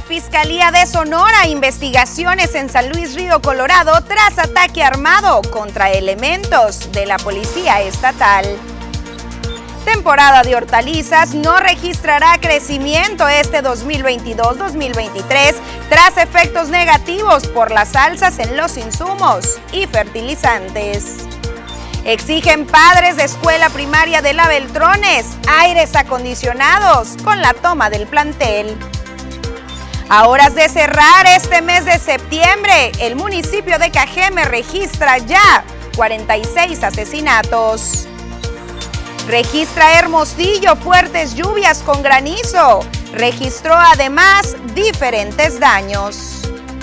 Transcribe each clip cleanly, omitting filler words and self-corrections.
Fiscalía de Sonora, investigaciones en San Luis Río Colorado tras ataque armado contra elementos de la Policía Estatal. Temporada de hortalizas no registrará crecimiento este 2022-2023 tras efectos negativos por las alzas en los insumos y fertilizantes. Exigen padres de escuela primaria de La Beltrones aires acondicionados con la toma del plantel. A horas de cerrar este mes de septiembre, el municipio de Cajeme registra ya 46 asesinatos. Registra Hermosillo fuertes lluvias con granizo. Registró además diferentes daños.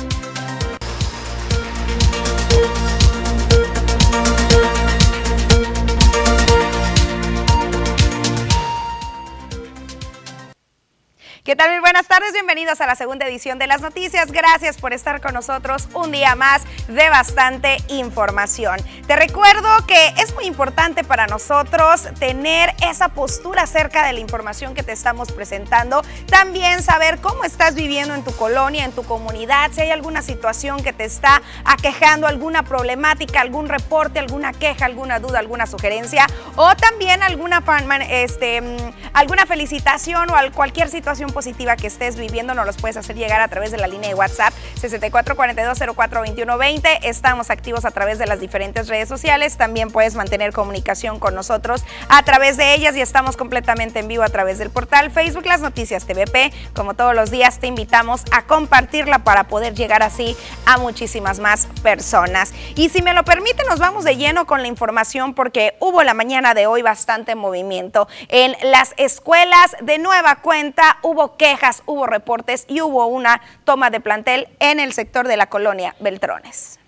¿Qué tal? Muy buenas tardes, bienvenidos a la segunda edición de las noticias. Gracias por estar con nosotros un día más de bastante información. Te recuerdo que es muy importante para nosotros tener esa postura acerca de la información que te estamos presentando. También saber cómo estás viviendo en tu colonia, en tu comunidad, si hay alguna situación que te está aquejando, alguna problemática, algún reporte, alguna queja, alguna duda, alguna sugerencia o también alguna felicitación o cualquier situación positiva que estés viviendo, nos los puedes hacer llegar a través de la línea de WhatsApp 6442042120. Estamos activos a través de las diferentes redes sociales. También puedes mantener comunicación con nosotros a través de ellas y estamos completamente en vivo a través del portal Facebook Las Noticias TVP. Como todos los días, te invitamos a compartirla para poder llegar así a muchísimas más personas. Y si me lo permite, nos vamos de lleno con la información porque hubo la mañana de hoy bastante movimiento en las escuelas. De nueva cuenta, hubo quejas, hubo reportes y hubo una toma de plantel en el sector de la colonia Beltrones.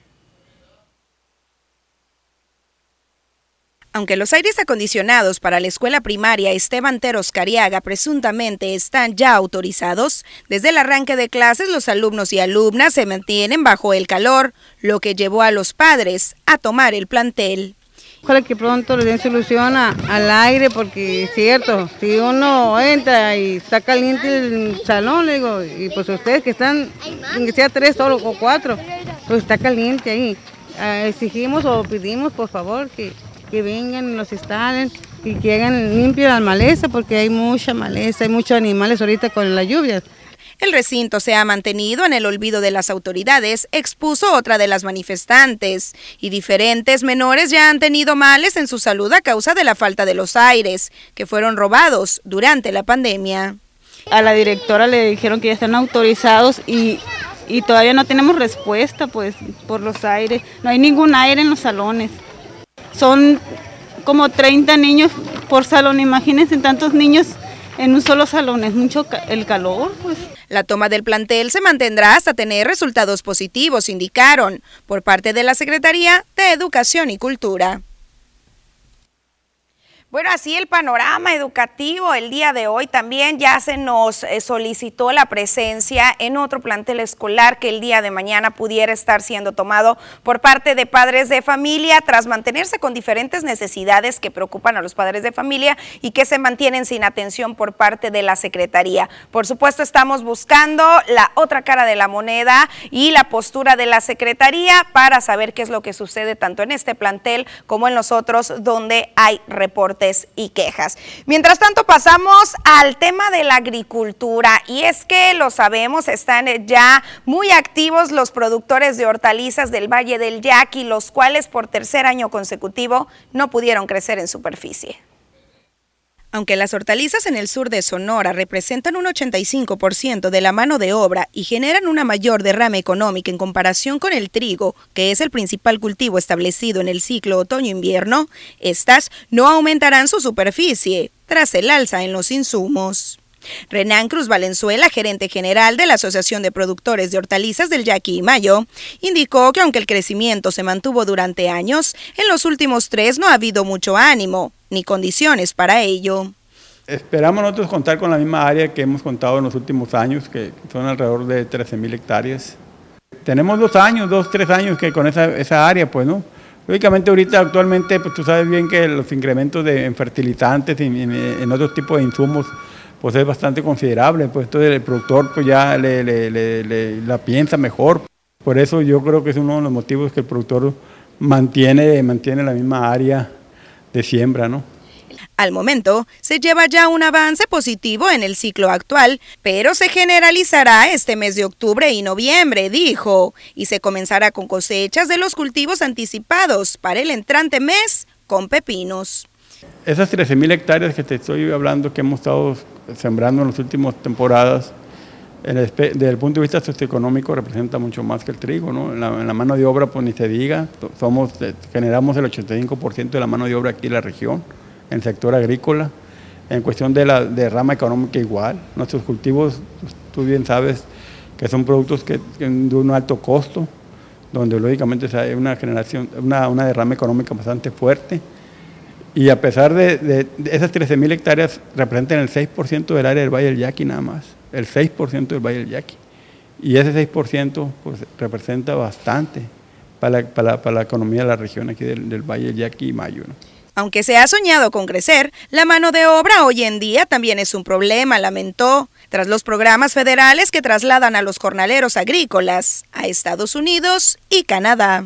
Aunque los aires acondicionados para la escuela primaria Esteban Teros Cariaga presuntamente están ya autorizados, desde el arranque de clases los alumnos y alumnas se mantienen bajo el calor, lo que llevó a los padres a tomar el plantel. Ojalá que pronto le den solución al aire, porque es cierto, si uno entra y está caliente el salón, le digo, y pues ustedes que están, que sea 3 solo o 4, pues está caliente ahí. Exigimos o pedimos por favor que vengan, los instalen y que hagan limpio la maleza, porque hay mucha maleza, hay muchos animales ahorita con las lluvias. El recinto se ha mantenido en el olvido de las autoridades, expuso otra de las manifestantes, y diferentes menores ya han tenido males en su salud a causa de la falta de los aires, que fueron robados durante la pandemia. A la directora le dijeron que ya están autorizados y todavía no tenemos respuesta pues por los aires, no hay ningún aire en los salones. Son como 30 niños por salón, imagínense tantos niños en un solo salón, es mucho el calor pues. La toma del plantel se mantendrá hasta tener resultados positivos, indicaron, por parte de la Secretaría de Educación y Cultura. Bueno, así el panorama educativo el día de hoy. También ya se nos solicitó la presencia en otro plantel escolar que el día de mañana pudiera estar siendo tomado por parte de padres de familia tras mantenerse con diferentes necesidades que preocupan a los padres de familia y que se mantienen sin atención por parte de la Secretaría. Por supuesto, estamos buscando la otra cara de la moneda y la postura de la Secretaría para saber qué es lo que sucede tanto en este plantel como en los otros donde hay reportes y quejas. Mientras tanto, pasamos al tema de la agricultura y es que lo sabemos, están ya muy activos los productores de hortalizas del Valle del Yaqui, los cuales por tercer año consecutivo no pudieron crecer en superficie. Aunque las hortalizas en el sur de Sonora representan un 85% de la mano de obra y generan una mayor derrama económica en comparación con el trigo, que es el principal cultivo establecido en el ciclo otoño-invierno, estas no aumentarán su superficie tras el alza en los insumos. Renán Cruz Valenzuela, gerente general de la Asociación de Productores de Hortalizas del Yaqui y Mayo, indicó que aunque el crecimiento se mantuvo durante años, en los últimos 3 no ha habido mucho ánimo ni condiciones para ello. Esperamos nosotros contar con la misma área que hemos contado en los últimos años, que son alrededor de 13,000 hectáreas. Tenemos 3 años que con esa área, pues, ¿no? Lógicamente ahorita actualmente, pues tú sabes bien que los incrementos en fertilizantes y en otros tipos de insumos, pues es bastante considerable, pues entonces el productor pues ya la piensa mejor. Por eso yo creo que es uno de los motivos que el productor mantiene la misma área de siembra, ¿no? Al momento, se lleva ya un avance positivo en el ciclo actual, pero se generalizará este mes de octubre y noviembre, dijo, y se comenzará con cosechas de los cultivos anticipados para el entrante mes con pepinos. Esas 13,000 hectáreas que te estoy hablando que hemos estado sembrando en las últimas temporadas, desde el punto de vista socioeconómico representa mucho más que el trigo, ¿no? En la mano de obra, pues ni se diga, generamos el 85% de la mano de obra aquí en la región, en el sector agrícola. En cuestión de la derrama económica igual, nuestros cultivos, tú bien sabes que son productos de un alto costo, donde lógicamente hay una derrama económica bastante fuerte. Y a pesar de esas 13,000 hectáreas representan el 6% del área del Valle del Yaqui nada más, el 6% del Valle del Yaqui. Y ese 6% pues, representa bastante para la economía de la región aquí del Valle del Yaqui y Mayo, ¿no? Aunque se ha soñado con crecer, la mano de obra hoy en día también es un problema, lamentó, tras los programas federales que trasladan a los jornaleros agrícolas a Estados Unidos y Canadá.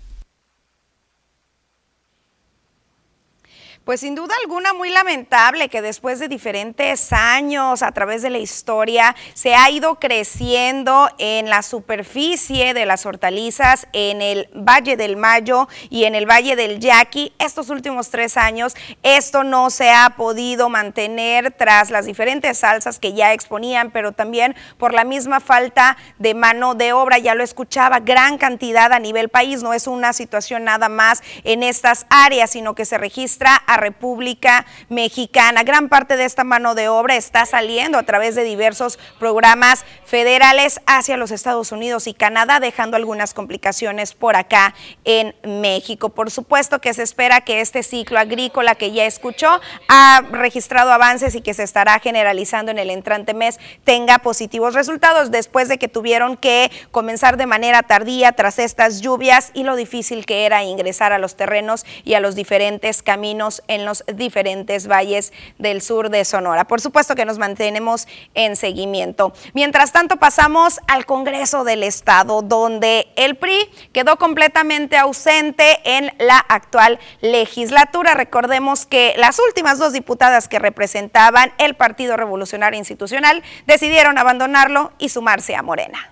Pues sin duda alguna muy lamentable que después de diferentes años a través de la historia se ha ido creciendo en la superficie de las hortalizas en el Valle del Mayo y en el Valle del Yaqui. Estos últimos 3 años esto no se ha podido mantener tras las diferentes alzas que ya exponían, pero también por la misma falta de mano de obra. Ya lo escuchaba, gran cantidad a nivel país, no es una situación nada más en estas áreas, sino que se registra a República Mexicana. Gran parte de esta mano de obra está saliendo a través de diversos programas federales hacia los Estados Unidos y Canadá, dejando algunas complicaciones por acá en México. Por supuesto que se espera que este ciclo agrícola que ya escuchó ha registrado avances y que se estará generalizando en el entrante mes tenga positivos resultados después de que tuvieron que comenzar de manera tardía tras estas lluvias y lo difícil que era ingresar a los terrenos y a los diferentes caminos en los diferentes valles del sur de Sonora. Por supuesto que nos mantenemos en seguimiento. Mientras tanto, pasamos al Congreso del Estado, donde el PRI quedó completamente ausente en la actual legislatura. Recordemos que las últimas 2 diputadas que representaban el Partido Revolucionario Institucional decidieron abandonarlo y sumarse a Morena.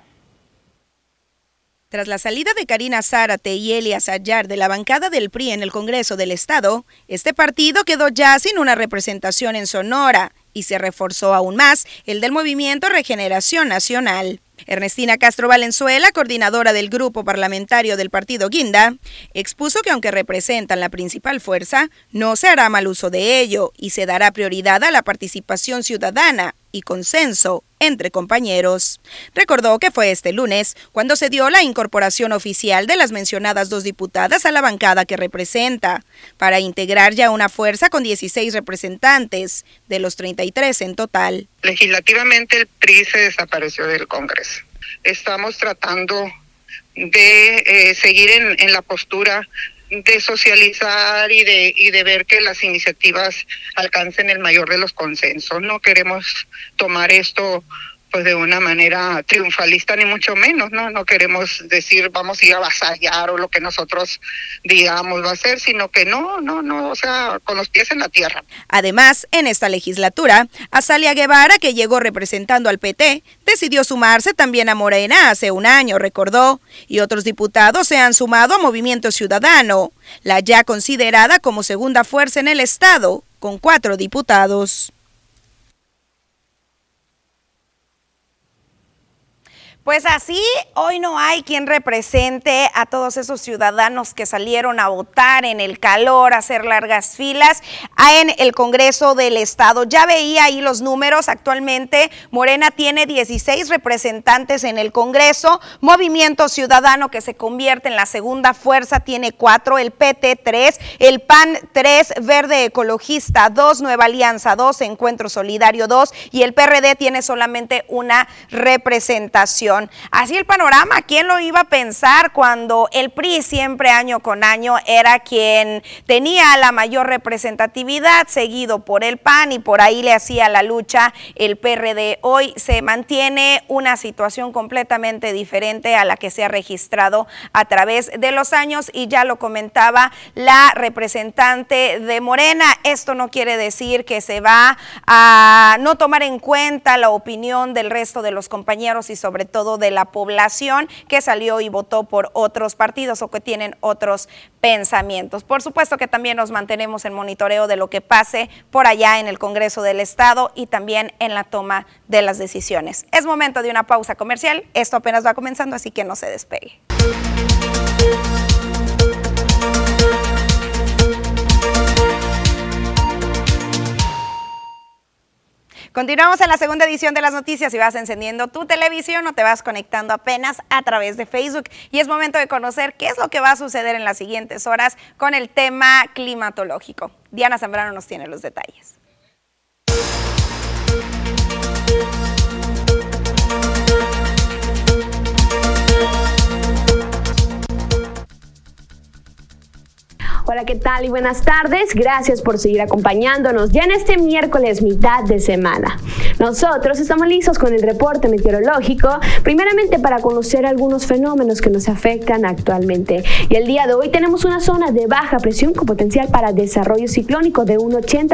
Tras la salida de Karina Zárate y Elias Ayar de la bancada del PRI en el Congreso del Estado, este partido quedó ya sin una representación en Sonora y se reforzó aún más el del Movimiento Regeneración Nacional. Ernestina Castro Valenzuela, coordinadora del grupo parlamentario del partido Guinda, expuso que aunque representan la principal fuerza, no se hará mal uso de ello y se dará prioridad a la participación ciudadana y consenso entre compañeros. Recordó que fue este lunes cuando se dio la incorporación oficial de las mencionadas 2 diputadas a la bancada que representa, para integrar ya una fuerza con 16 representantes, de los 33 en total. Legislativamente el PRI se desapareció del Congreso. Estamos tratando de seguir en la postura de socializar y de ver que las iniciativas alcancen el mayor de los consensos. No queremos tomar esto pues de una manera triunfalista ni mucho menos, no queremos decir vamos a ir a avasallar o lo que nosotros digamos va a ser, sino que no, o sea, con los pies en la tierra. Además, en esta legislatura, Azalia Guevara, que llegó representando al PT, decidió sumarse también a Morena hace un año, recordó, y otros diputados se han sumado a Movimiento Ciudadano, la ya considerada como segunda fuerza en el estado, con 4 diputados. Pues así, hoy no hay quien represente a todos esos ciudadanos que salieron a votar en el calor, a hacer largas filas en el Congreso del Estado. Ya veía ahí los números, actualmente Morena tiene 16 representantes en el Congreso, Movimiento Ciudadano, que se convierte en la segunda fuerza, tiene 4, el PT 3, el PAN 3, Verde Ecologista 2, Nueva Alianza 2, Encuentro Solidario 2 y el PRD tiene solamente una representación. población. Así el panorama, ¿quién lo iba a pensar cuando el PRI siempre año con año era quien tenía la mayor representatividad, seguido por el PAN, y por ahí le hacía la lucha el PRD? Hoy se mantiene una situación completamente diferente a la que se ha registrado a través de los años, y ya lo comentaba la representante de Morena. Esto no quiere decir que se va a no tomar en cuenta la opinión del resto de los compañeros y sobre todo de la población que salió y votó por otros partidos o que tienen otros pensamientos. Por supuesto que también nos mantenemos en monitoreo de lo que pase por allá en el Congreso del Estado y también en la toma de las decisiones. Es momento de una pausa comercial. Esto apenas va comenzando, así que no se despegue. Continuamos en la segunda edición de las noticias y vas encendiendo tu televisión o te vas conectando apenas a través de Facebook. Y es momento de conocer qué es lo que va a suceder en las siguientes horas con el tema climatológico. Diana Zambrano nos tiene los detalles. Hola, ¿qué tal? Y buenas tardes. Gracias por seguir acompañándonos ya en este miércoles mitad de semana. Nosotros estamos listos con el reporte meteorológico, primeramente para conocer algunos fenómenos que nos afectan actualmente. Y el día de hoy tenemos una zona de baja presión con potencial para desarrollo ciclónico de un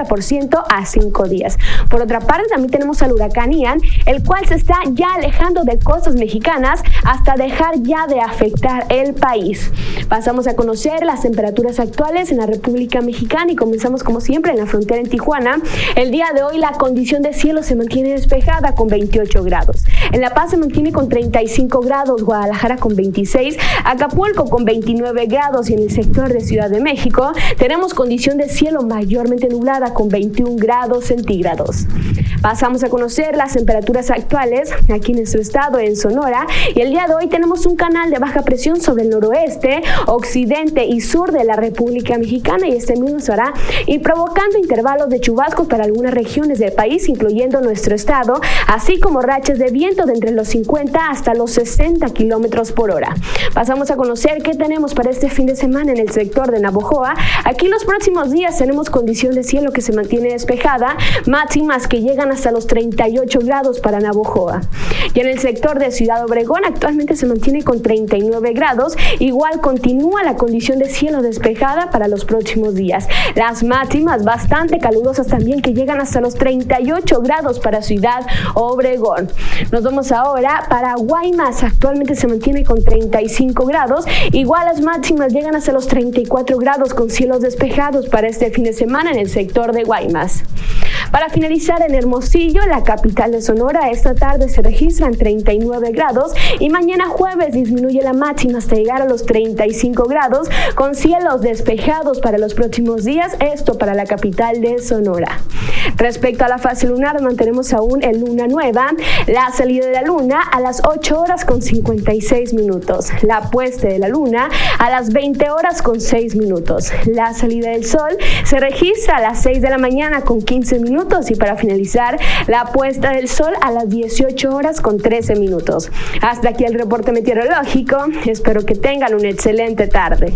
80% a 5 días. Por otra parte, también tenemos al huracán Ian, el cual se está ya alejando de costas mexicanas hasta dejar ya de afectar el país. Pasamos a conocer las temperaturas actuales en la República Mexicana y comenzamos como siempre en la frontera en Tijuana. El día de hoy la condición de cielo se mantiene despejada con 28 grados. En La Paz se mantiene con 35 grados, Guadalajara con 26, Acapulco con 29 grados y en el sector de Ciudad de México tenemos condición de cielo mayormente nublada con 21 grados centígrados. Pasamos a conocer las temperaturas actuales aquí en nuestro estado, en Sonora, y el día de hoy tenemos un canal de baja presión sobre el noroeste, occidente y sur de la República Mexicana, y este mismo se hará y provocando intervalos de chubascos para algunas regiones del país, incluyendo nuestro estado, así como rachas de viento de entre los 50 hasta los 60 kilómetros por hora. Pasamos a conocer qué tenemos para este fin de semana en el sector de Navojoa. Aquí los próximos días tenemos condición de cielo que se mantiene despejada, máximas que llegan hasta los 38 grados para Navojoa. Y en el sector de Ciudad Obregón actualmente se mantiene con 39 grados, igual continúa la condición de cielo despejada para los próximos días. Las máximas bastante calurosas también que llegan hasta los 38 grados para Ciudad Obregón. Nos vamos ahora para Guaymas, actualmente se mantiene con 35 grados, igual las máximas llegan hasta los 34 grados con cielos despejados para este fin de semana en el sector de Guaymas. Para finalizar en Hermosillo, la capital de Sonora, esta tarde se registran 39 grados y mañana jueves disminuye la máxima hasta llegar a los 35 grados con cielos despejados para los próximos días, esto para la capital de Sonora. Respecto a la fase lunar, mantenemos aún en luna nueva, la salida de la luna a las 8 horas con 56 minutos, la puesta de la luna a las 20 horas con 6 minutos, la salida del sol se registra a las 6 de la mañana con 15 minutos y para finalizar la puesta del sol a las 18 horas con 13 minutos. Hasta aquí el reporte meteorológico, espero que tengan una excelente tarde.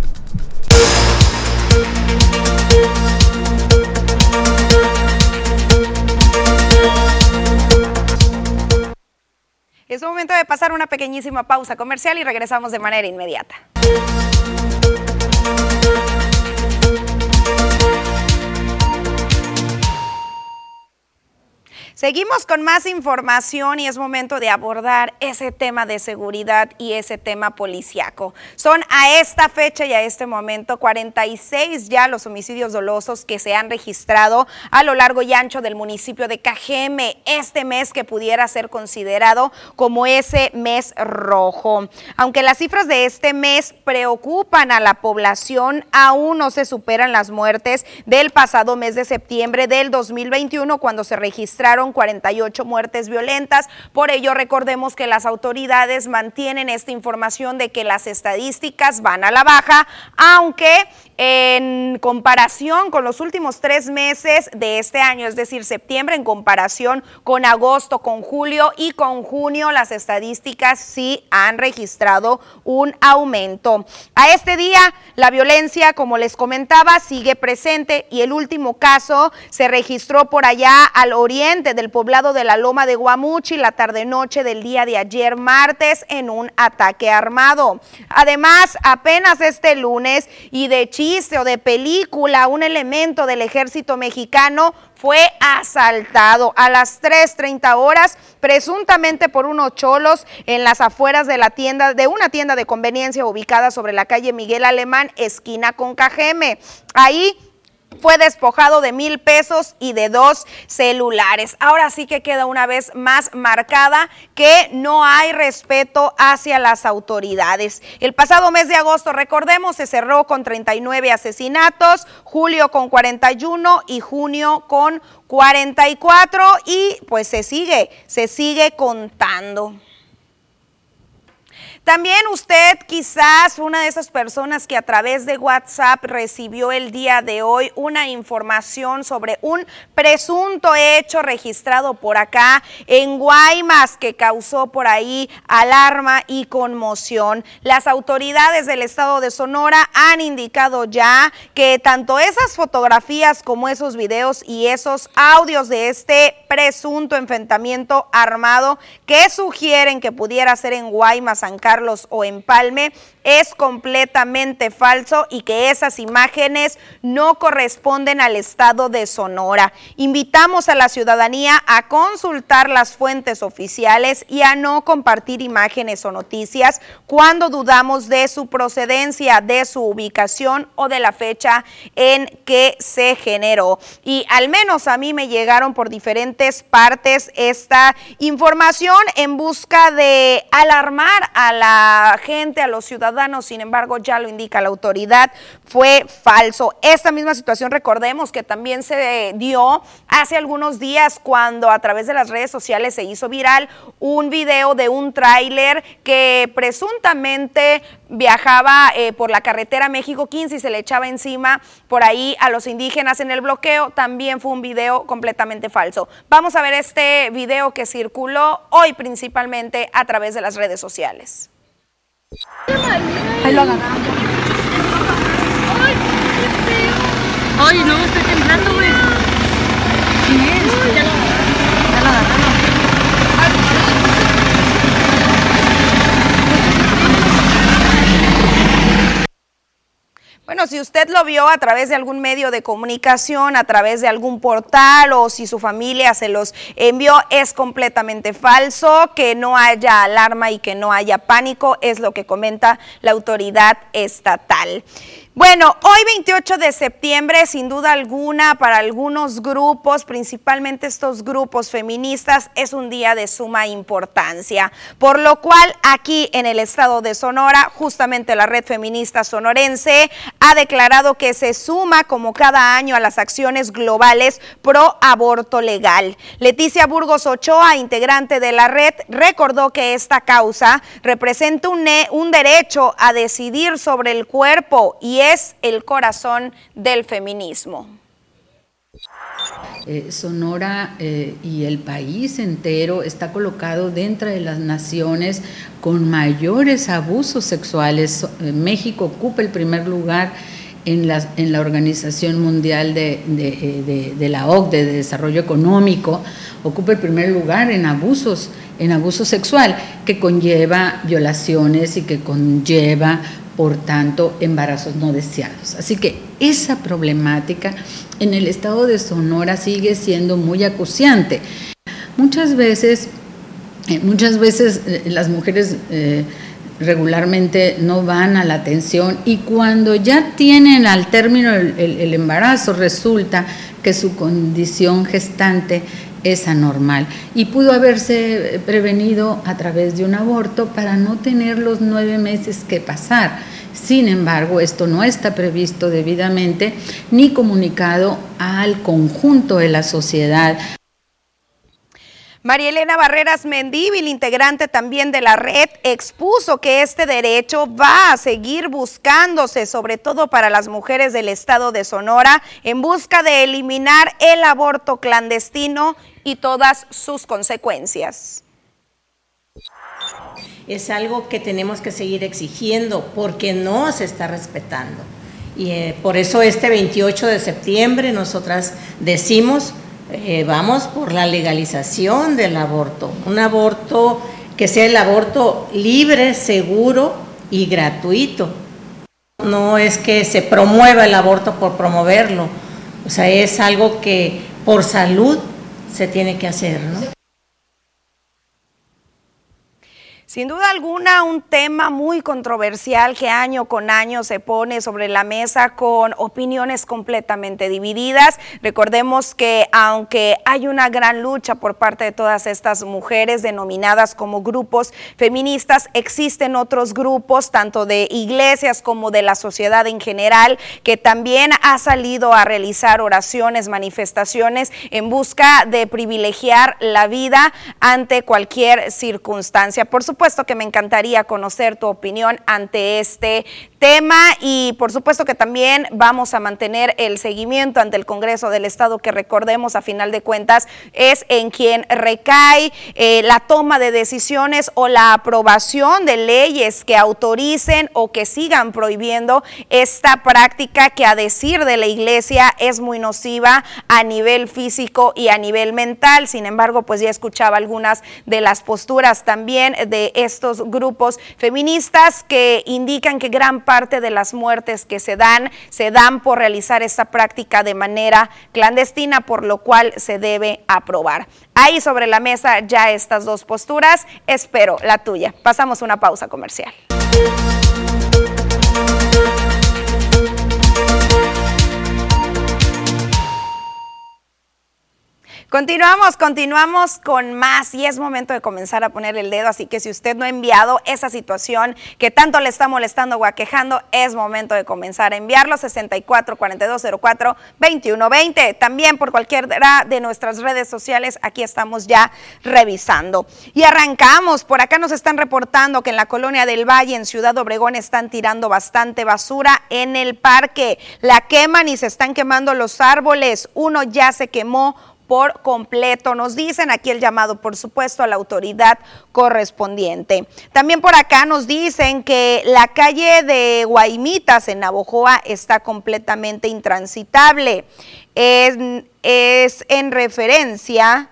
Es momento de pasar una pequeñísima pausa comercial y regresamos de manera inmediata. Seguimos con más información y es momento de abordar ese tema de seguridad y ese tema policiaco. Son a esta fecha y a este momento 46 ya los homicidios dolosos que se han registrado a lo largo y ancho del municipio de Cajeme, este mes que pudiera ser considerado como ese mes rojo. Aunque las cifras de este mes preocupan a la población, aún no se superan las muertes del pasado mes de septiembre del 2021 cuando se registraron 48 muertes violentas. Por ello, recordemos que las autoridades mantienen esta información de que las estadísticas van a la baja, aunque en comparación con los últimos 3 meses de este año, es decir, septiembre en comparación con agosto, con julio y con junio, las estadísticas sí han registrado un aumento. A este día, la violencia, como les comentaba, sigue presente y el último caso se registró por allá al oriente del poblado de la Loma de Guamuchi la tarde-noche del día de ayer martes en un ataque armado. Además, apenas este lunes, y de chiste o de película, un elemento del ejército mexicano fue asaltado a las 3:30 horas, presuntamente por unos cholos en las afueras de una tienda de conveniencia ubicada sobre la calle Miguel Alemán, esquina con Cajeme. Ahí fue despojado de 1,000 pesos y de 2 celulares. Ahora sí que queda una vez más marcada que no hay respeto hacia las autoridades. El pasado mes de agosto, recordemos, se cerró con 39 asesinatos, julio con 41 y junio con 44 y pues se sigue contando. También usted quizás una de esas personas que a través de WhatsApp recibió el día de hoy una información sobre un presunto hecho registrado por acá en Guaymas que causó por ahí alarma y conmoción. Las autoridades del estado de Sonora han indicado ya que tanto esas fotografías como esos videos y esos audios de este presunto enfrentamiento armado que sugieren que pudiera ser en Guaymas, San Carlos o Empalme, es completamente falso y que esas imágenes no corresponden al estado de Sonora. Invitamos a la ciudadanía a consultar las fuentes oficiales y a no compartir imágenes o noticias cuando dudamos de su procedencia, de su ubicación o de la fecha en que se generó. Y al menos a mí me llegaron por diferentes partes esta información en busca de alarmar a la gente, a los ciudadanos. Sin embargo, ya lo indica la autoridad, fue falso. Esta misma situación, recordemos que también se dio hace algunos días cuando a través de las redes sociales se hizo viral un video de un tráiler que presuntamente viajaba por la carretera México 15 y se le echaba encima por ahí a los indígenas en el bloqueo. También fue un video completamente falso. Vamos a ver este video que circuló hoy principalmente a través de las redes sociales. Ahí lo agarramos. Ay, no, estoy temblando, güey. ¿Quién es? Ya lo agarramos. Bueno, si usted lo vio a través de algún medio de comunicación, a través de algún portal o si su familia se los envió, es completamente falso. Que no haya alarma y que no haya pánico es lo que comenta la autoridad estatal. Bueno, hoy 28 de septiembre, sin duda alguna, para algunos grupos, principalmente estos grupos feministas, es un día de suma importancia, por lo cual aquí en el estado de Sonora, justamente la Red Feminista Sonorense ha declarado que se suma como cada año a las acciones globales pro aborto legal. Leticia Burgos Ochoa, integrante de la red, recordó que esta causa representa un derecho a decidir sobre el cuerpo y es el corazón del feminismo. Sonora y el país entero está colocado dentro de las naciones con mayores abusos sexuales. México ocupa el primer lugar en la Organización Mundial de la OCDE, de Desarrollo Económico, ocupa el primer lugar en abuso sexual, que conlleva violaciones y que conlleva, por tanto, embarazos no deseados. Así que esa problemática en el estado de Sonora sigue siendo muy acuciante. Muchas veces las mujeres regularmente no van a la atención y cuando ya tienen al término el embarazo resulta que su condición gestante es anormal y pudo haberse prevenido a través de un aborto para no tener los 9 meses que pasar. Sin embargo, esto no está previsto debidamente ni comunicado al conjunto de la sociedad. María Elena Barreras Mendívil, integrante también de la red, expuso que este derecho va a seguir buscándose, sobre todo para las mujeres del estado de Sonora, en busca de eliminar el aborto clandestino y todas sus consecuencias. Es algo que tenemos que seguir exigiendo porque no se está respetando. Y por eso este 28 de septiembre nosotras decimos, vamos por la legalización del aborto. Un aborto que sea el aborto libre, seguro y gratuito. No es que se promueva el aborto por promoverlo. O sea, es algo que por salud se tiene que hacer, ¿no? Sin duda alguna, un tema muy controversial que año con año se pone sobre la mesa con opiniones completamente divididas. Recordemos que aunque hay una gran lucha por parte de todas estas mujeres denominadas como grupos feministas, existen otros grupos, tanto de iglesias como de la sociedad en general, que también ha salido a realizar oraciones, manifestaciones en busca de privilegiar la vida ante cualquier circunstancia. Por supuesto que me encantaría conocer tu opinión ante este tema y por supuesto que también vamos a mantener el seguimiento ante el Congreso del Estado, que recordemos a final de cuentas es en quien recae la toma de decisiones o la aprobación de leyes que autoricen o que sigan prohibiendo esta práctica que, a decir de la Iglesia, es muy nociva a nivel físico y a nivel mental. Sin embargo, pues ya escuchaba algunas de las posturas también de estos grupos feministas que indican que gran parte de las muertes que se dan por realizar esta práctica de manera clandestina, por lo cual se debe aprobar. Ahí sobre la mesa ya estas dos posturas, espero la tuya. Pasamos una pausa comercial. Continuamos con más y es momento de comenzar a poner el dedo, así que si usted no ha enviado esa situación que tanto le está molestando o aquejando, es momento de comenzar a enviarlo. 64-4204-2120, también por cualquiera de nuestras redes sociales, aquí estamos ya revisando. Y arrancamos, por acá nos están reportando que en la Colonia del Valle, en Ciudad Obregón, están tirando bastante basura en el parque, la queman y se están quemando los árboles, uno ya se quemó por completo. Nos dicen aquí el llamado, por supuesto, a la autoridad correspondiente. También por acá nos dicen que la calle de Guaymitas en Navojoa está completamente intransitable. Es en referencia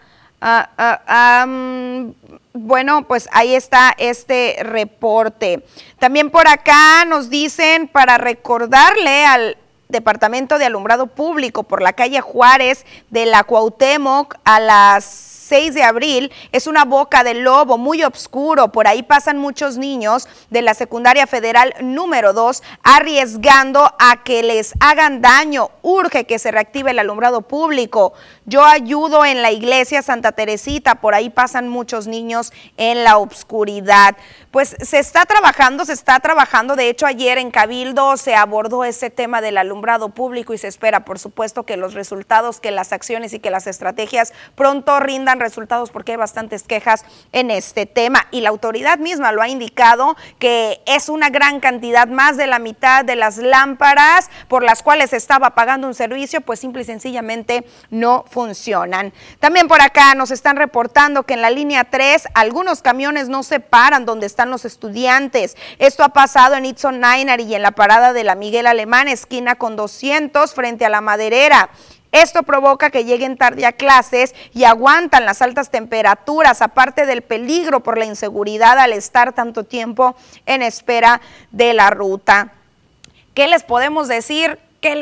bueno, pues ahí está este reporte. También por acá nos dicen para recordarle al Departamento de Alumbrado Público por la calle Juárez de la Cuauhtémoc a las 6 de abril, es una boca de lobo muy oscuro, por ahí pasan muchos niños de la secundaria federal número 2 arriesgando a que les hagan daño, urge que se reactive el alumbrado público. Yo ayudo en la iglesia Santa Teresita, por ahí pasan muchos niños en la oscuridad. Pues se está trabajando, de hecho ayer en Cabildo se abordó ese tema del alumbrado público y se espera, por supuesto, que los resultados, que las acciones y que las estrategias pronto rindan resultados, porque hay bastantes quejas en este tema y la autoridad misma lo ha indicado que es una gran cantidad, más de la mitad de las lámparas por las cuales se estaba pagando un servicio, pues simple y sencillamente no funcionan. También por acá nos están reportando que en la línea 3 algunos camiones no se paran donde están los estudiantes. Esto ha pasado en Itson Nainari y en la parada de la Miguel Alemán, esquina con 200 frente a la Maderera. Esto provoca que lleguen tarde a clases y aguantan las altas temperaturas, aparte del peligro por la inseguridad al estar tanto tiempo en espera de la ruta. ¿Qué les podemos decir?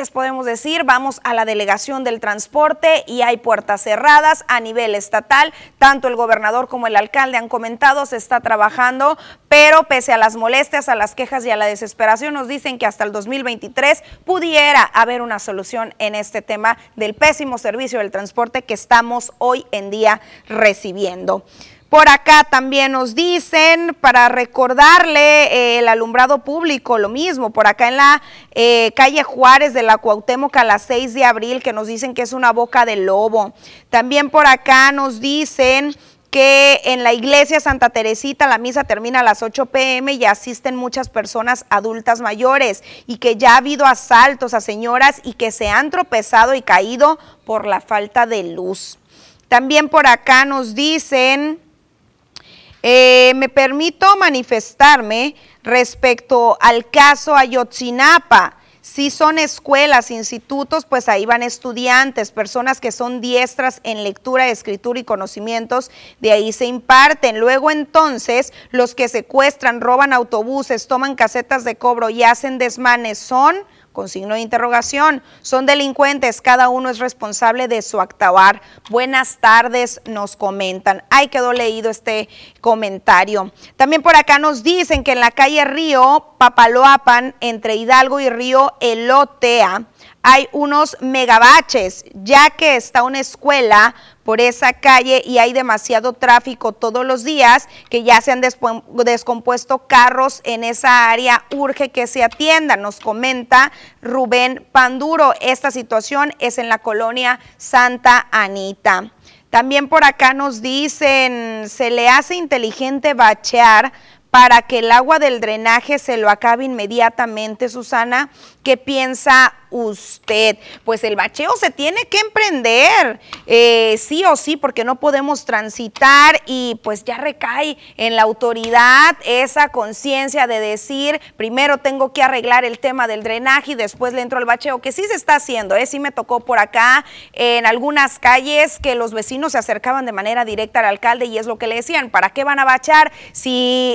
Vamos a la delegación del transporte y hay puertas cerradas a nivel estatal. Tanto el gobernador como el alcalde han comentado, se está trabajando, pero pese a las molestias, a las quejas y a la desesperación, nos dicen que hasta el 2023 pudiera haber una solución en este tema del pésimo servicio del transporte que estamos hoy en día recibiendo. Por acá también nos dicen, para recordarle el alumbrado público, lo mismo, por acá en la calle Juárez de la Cuauhtémoc a las 6 de abril, que nos dicen que es una boca de lobo. También por acá nos dicen que en la iglesia Santa Teresita la misa termina a las 8 p.m. y asisten muchas personas adultas mayores y que ya ha habido asaltos a señoras y que se han tropezado y caído por la falta de luz. También por acá nos dicen, me permito manifestarme respecto al caso Ayotzinapa. Si son escuelas, institutos, pues ahí van estudiantes, personas que son diestras en lectura, escritura y conocimientos, de ahí se imparten. Luego entonces, los que secuestran, roban autobuses, toman casetas de cobro y hacen desmanes son, con signo de interrogación, son delincuentes, cada uno es responsable de su actuar. Buenas tardes, nos comentan. Ahí quedó leído este comentario. También por acá nos dicen que en la calle Río Papaloapan, entre Hidalgo y Río Elotea, hay unos megabaches, ya que está una escuela por esa calle y hay demasiado tráfico todos los días, que ya se han descompuesto carros en esa área, urge que se atiendan, nos comenta Rubén Panduro. Esta situación es en la colonia Santa Anita. También por acá nos dicen, se le hace inteligente bachear para que el agua del drenaje se lo acabe inmediatamente. Susana, ¿qué piensa usted? Pues el bacheo se tiene que emprender, sí o sí, porque no podemos transitar y pues ya recae en la autoridad esa conciencia de decir, primero tengo que arreglar el tema del drenaje y después le entro al bacheo, que sí se está haciendo, sí me tocó por acá en algunas calles que los vecinos se acercaban de manera directa al alcalde y es lo que le decían, ¿para qué van a bachar si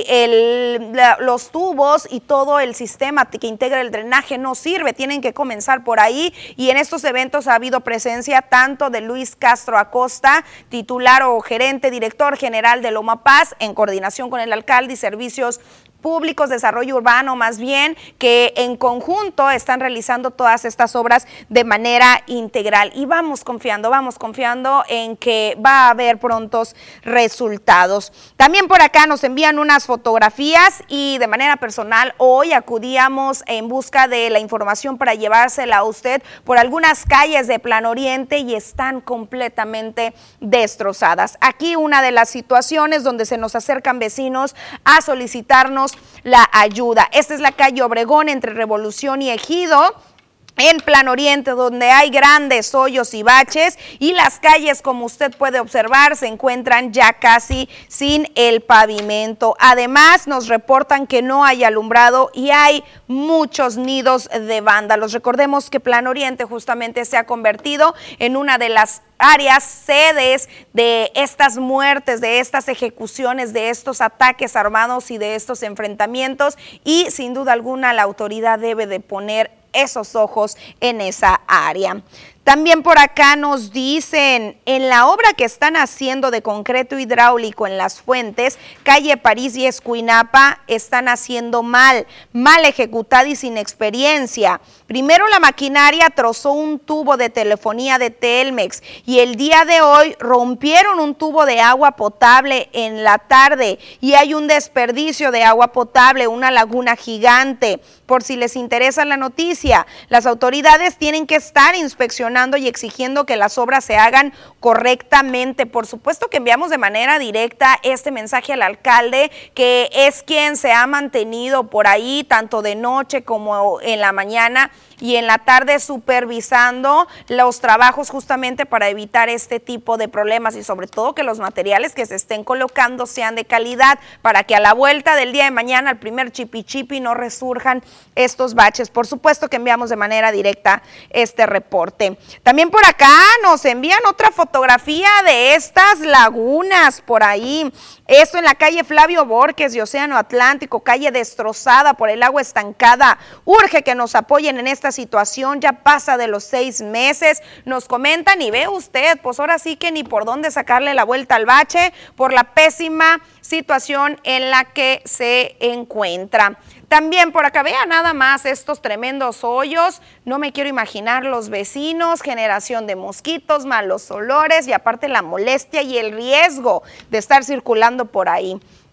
los tubos y todo el sistema que integra el drenaje no sirve? Tienen que comenzar por ahí, y en estos eventos ha habido presencia tanto de Luis Castro Acosta, titular o gerente, director general de Loma Paz, en coordinación con el alcalde y servicios públicos, desarrollo urbano más bien, que en conjunto están realizando todas estas obras de manera integral y vamos confiando en que va a haber prontos resultados. También por acá nos envían unas fotografías y de manera personal hoy acudíamos en busca de la información para llevársela a usted por algunas calles de Plan Oriente y están completamente destrozadas. Aquí una de las situaciones donde se nos acercan vecinos a solicitarnos la ayuda. Esta es la calle Obregón entre Revolución y Ejido, en Plan Oriente, donde hay grandes hoyos y baches y las calles, como usted puede observar, se encuentran ya casi sin el pavimento. Además, nos reportan que no hay alumbrado y hay muchos nidos de vándalos. Recordemos que Plan Oriente justamente se ha convertido en una de las áreas sedes de estas muertes, de estas ejecuciones, de estos ataques armados y de estos enfrentamientos, y sin duda alguna la autoridad debe de poner esos ojos en esa área. También por acá nos dicen, en la obra que están haciendo de concreto hidráulico en Las Fuentes, calle París y Escuinapa, están haciendo mal ejecutada y sin experiencia. Primero la maquinaria trozó un tubo de telefonía de Telmex y el día de hoy rompieron un tubo de agua potable en la tarde y hay un desperdicio de agua potable, una laguna gigante. Por si les interesa la noticia, las autoridades tienen que estar inspeccionando y exigiendo que las obras se hagan correctamente. Por supuesto que enviamos de manera directa este mensaje al alcalde, que es quien se ha mantenido por ahí tanto de noche como en la mañana y en la tarde supervisando los trabajos justamente para evitar este tipo de problemas y sobre todo que los materiales que se estén colocando sean de calidad para que a la vuelta del día de mañana al primer chipi no resurjan estos baches. Por supuesto que enviamos de manera directa este reporte. También por acá nos envían otra fotografía de estas lagunas por ahí. Esto en la calle Flavio Borges de Océano Atlántico, calle destrozada por el agua estancada. Urge que nos apoyen en esta situación, ya pasa de los 6 meses. Nos comentan y ve usted, pues ahora sí que ni por dónde sacarle la vuelta al bache por la pésima situación en la que se encuentra. También por acá, vea nada más estos tremendos hoyos, no me quiero imaginar los vecinos, generación de mosquitos, malos olores y aparte la molestia y el riesgo de estar circulando por ahí.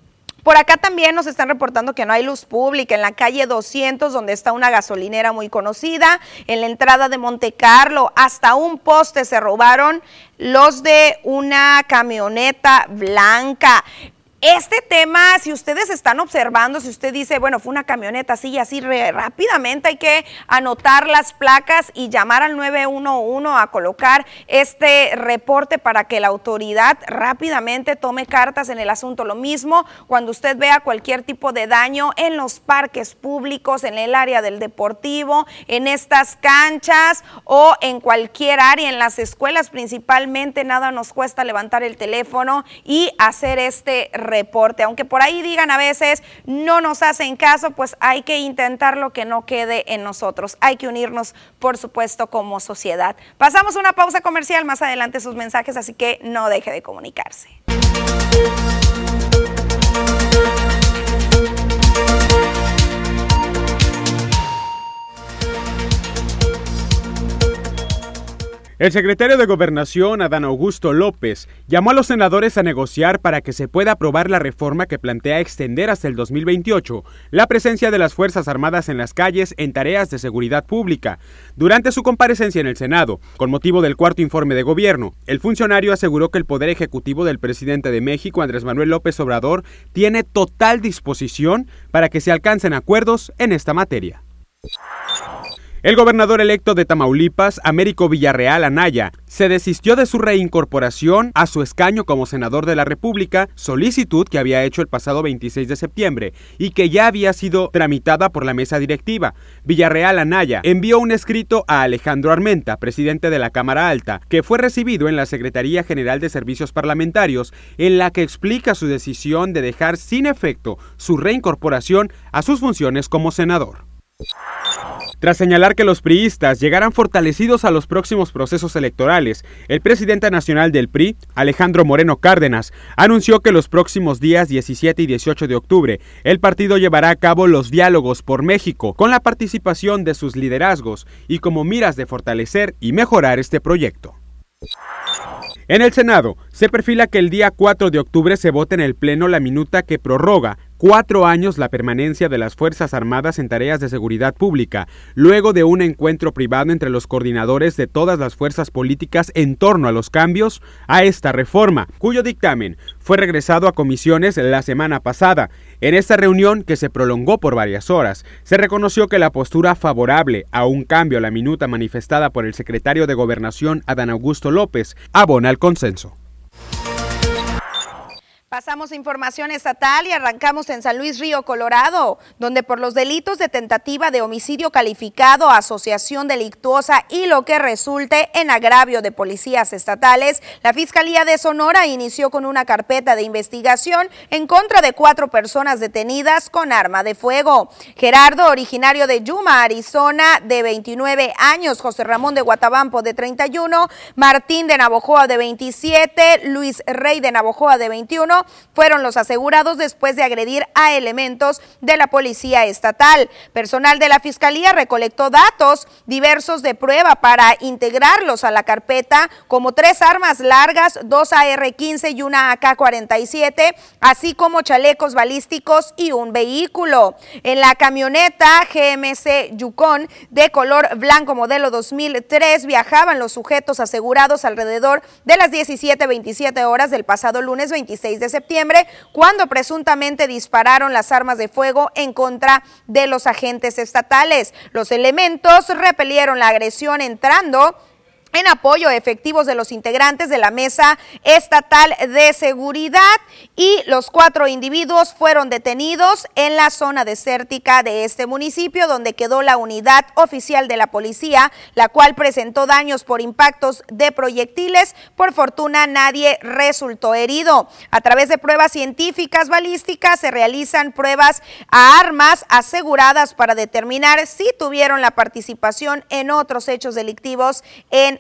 Por acá también nos están reportando que no hay luz pública en la calle 200, donde está una gasolinera muy conocida. En la entrada de Montecarlo, hasta un poste se robaron los de una camioneta blanca. Este tema, si ustedes están observando, si usted dice, bueno, fue una camioneta así y así, rápidamente hay que anotar las placas y llamar al 911 a colocar este reporte para que la autoridad rápidamente tome cartas en el asunto. Lo mismo cuando usted vea cualquier tipo de daño en los parques públicos, en el área del deportivo, en estas canchas o en cualquier área, en las escuelas principalmente, nada nos cuesta levantar el teléfono y hacer este reporte. Aunque por ahí digan a veces no nos hacen caso, pues hay que intentar lo que no quede en nosotros. Hay que unirnos, por supuesto, como sociedad. Pasamos una pausa comercial, más adelante sus mensajes, así que no deje de comunicarse. El secretario de Gobernación, Adán Augusto López, llamó a los senadores a negociar para que se pueda aprobar la reforma que plantea extender hasta el 2028 la presencia de las Fuerzas Armadas en las calles en tareas de seguridad pública. Durante su comparecencia en el Senado, con motivo del cuarto informe de gobierno, el funcionario aseguró que el Poder Ejecutivo del presidente de México, Andrés Manuel López Obrador, tiene total disposición para que se alcancen acuerdos en esta materia. El gobernador electo de Tamaulipas, Américo Villarreal Anaya, se desistió de su reincorporación a su escaño como senador de la República, solicitud que había hecho el pasado 26 de septiembre y que ya había sido tramitada por la mesa directiva. Villarreal Anaya envió un escrito a Alejandro Armenta, presidente de la Cámara Alta, que fue recibido en la Secretaría General de Servicios Parlamentarios, en la que explica su decisión de dejar sin efecto su reincorporación a sus funciones como senador. Tras señalar que los priistas llegarán fortalecidos a los próximos procesos electorales, el presidente nacional del PRI, Alejandro Moreno Cárdenas, anunció que los próximos días 17 y 18 de octubre, el partido llevará a cabo los diálogos por México con la participación de sus liderazgos y como miras de fortalecer y mejorar este proyecto. En el Senado, se perfila que el día 4 de octubre se vote en el Pleno la minuta que prorroga 4 años la permanencia de las Fuerzas Armadas en tareas de seguridad pública, luego de un encuentro privado entre los coordinadores de todas las fuerzas políticas en torno a los cambios a esta reforma, cuyo dictamen fue regresado a comisiones la semana pasada. En esta reunión, que se prolongó por varias horas, se reconoció que la postura favorable a un cambio a la minuta manifestada por el secretario de Gobernación, Adán Augusto López, abona el consenso. Pasamos a información estatal y arrancamos en San Luis Río Colorado, donde por los delitos de tentativa de homicidio calificado, asociación delictuosa y lo que resulte en agravio de policías estatales, la Fiscalía de Sonora inició con una carpeta de investigación en contra de 4 personas detenidas con arma de fuego. Gerardo, originario de Yuma, Arizona, de 29 años, José Ramón de Guatabampo, de 31, Martín de Navojoa, de 27, Luis Rey de Navojoa, de 21, fueron los asegurados después de agredir a elementos de la policía estatal. Personal de la Fiscalía recolectó datos diversos de prueba para integrarlos a la carpeta, como 3 armas largas, 2 AR-15 y una AK-47, así como chalecos balísticos y un vehículo. En la camioneta GMC Yukon de color blanco modelo 2003 viajaban los sujetos asegurados alrededor de las 17:27 horas del pasado lunes 26 de septiembre, cuando presuntamente dispararon las armas de fuego en contra de los agentes estatales. Los elementos repelieron la agresión entrando en apoyo a efectivos de los integrantes de la Mesa Estatal de Seguridad, y los 4 individuos fueron detenidos en la zona desértica de este municipio, donde quedó la unidad oficial de la policía, la cual presentó daños por impactos de proyectiles. Por fortuna, nadie resultó herido. A través de pruebas científicas balísticas se realizan pruebas a armas aseguradas para determinar si tuvieron la participación en otros hechos delictivos en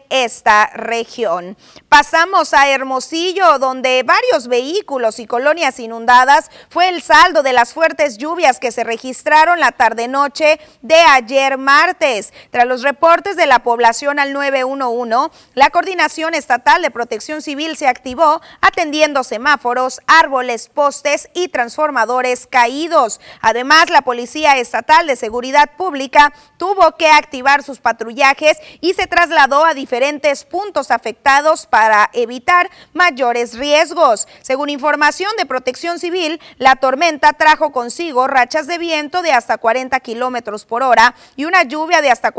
esta región. Pasamos a Hermosillo, donde varios vehículos y colonias inundadas fue el saldo de las fuertes lluvias que se registraron la tarde-noche de ayer martes. Tras los reportes de la población al 911, la Coordinación Estatal de Protección Civil se activó atendiendo semáforos, árboles, postes y transformadores caídos. Además, la Policía Estatal de Seguridad Pública tuvo que activar sus patrullajes y se trasladó a diferentes puntos afectados para evitar mayores riesgos. Según información de Protección Civil, la tormenta trajo consigo rachas de viento de hasta 40 kilómetros por hora y una lluvia de hasta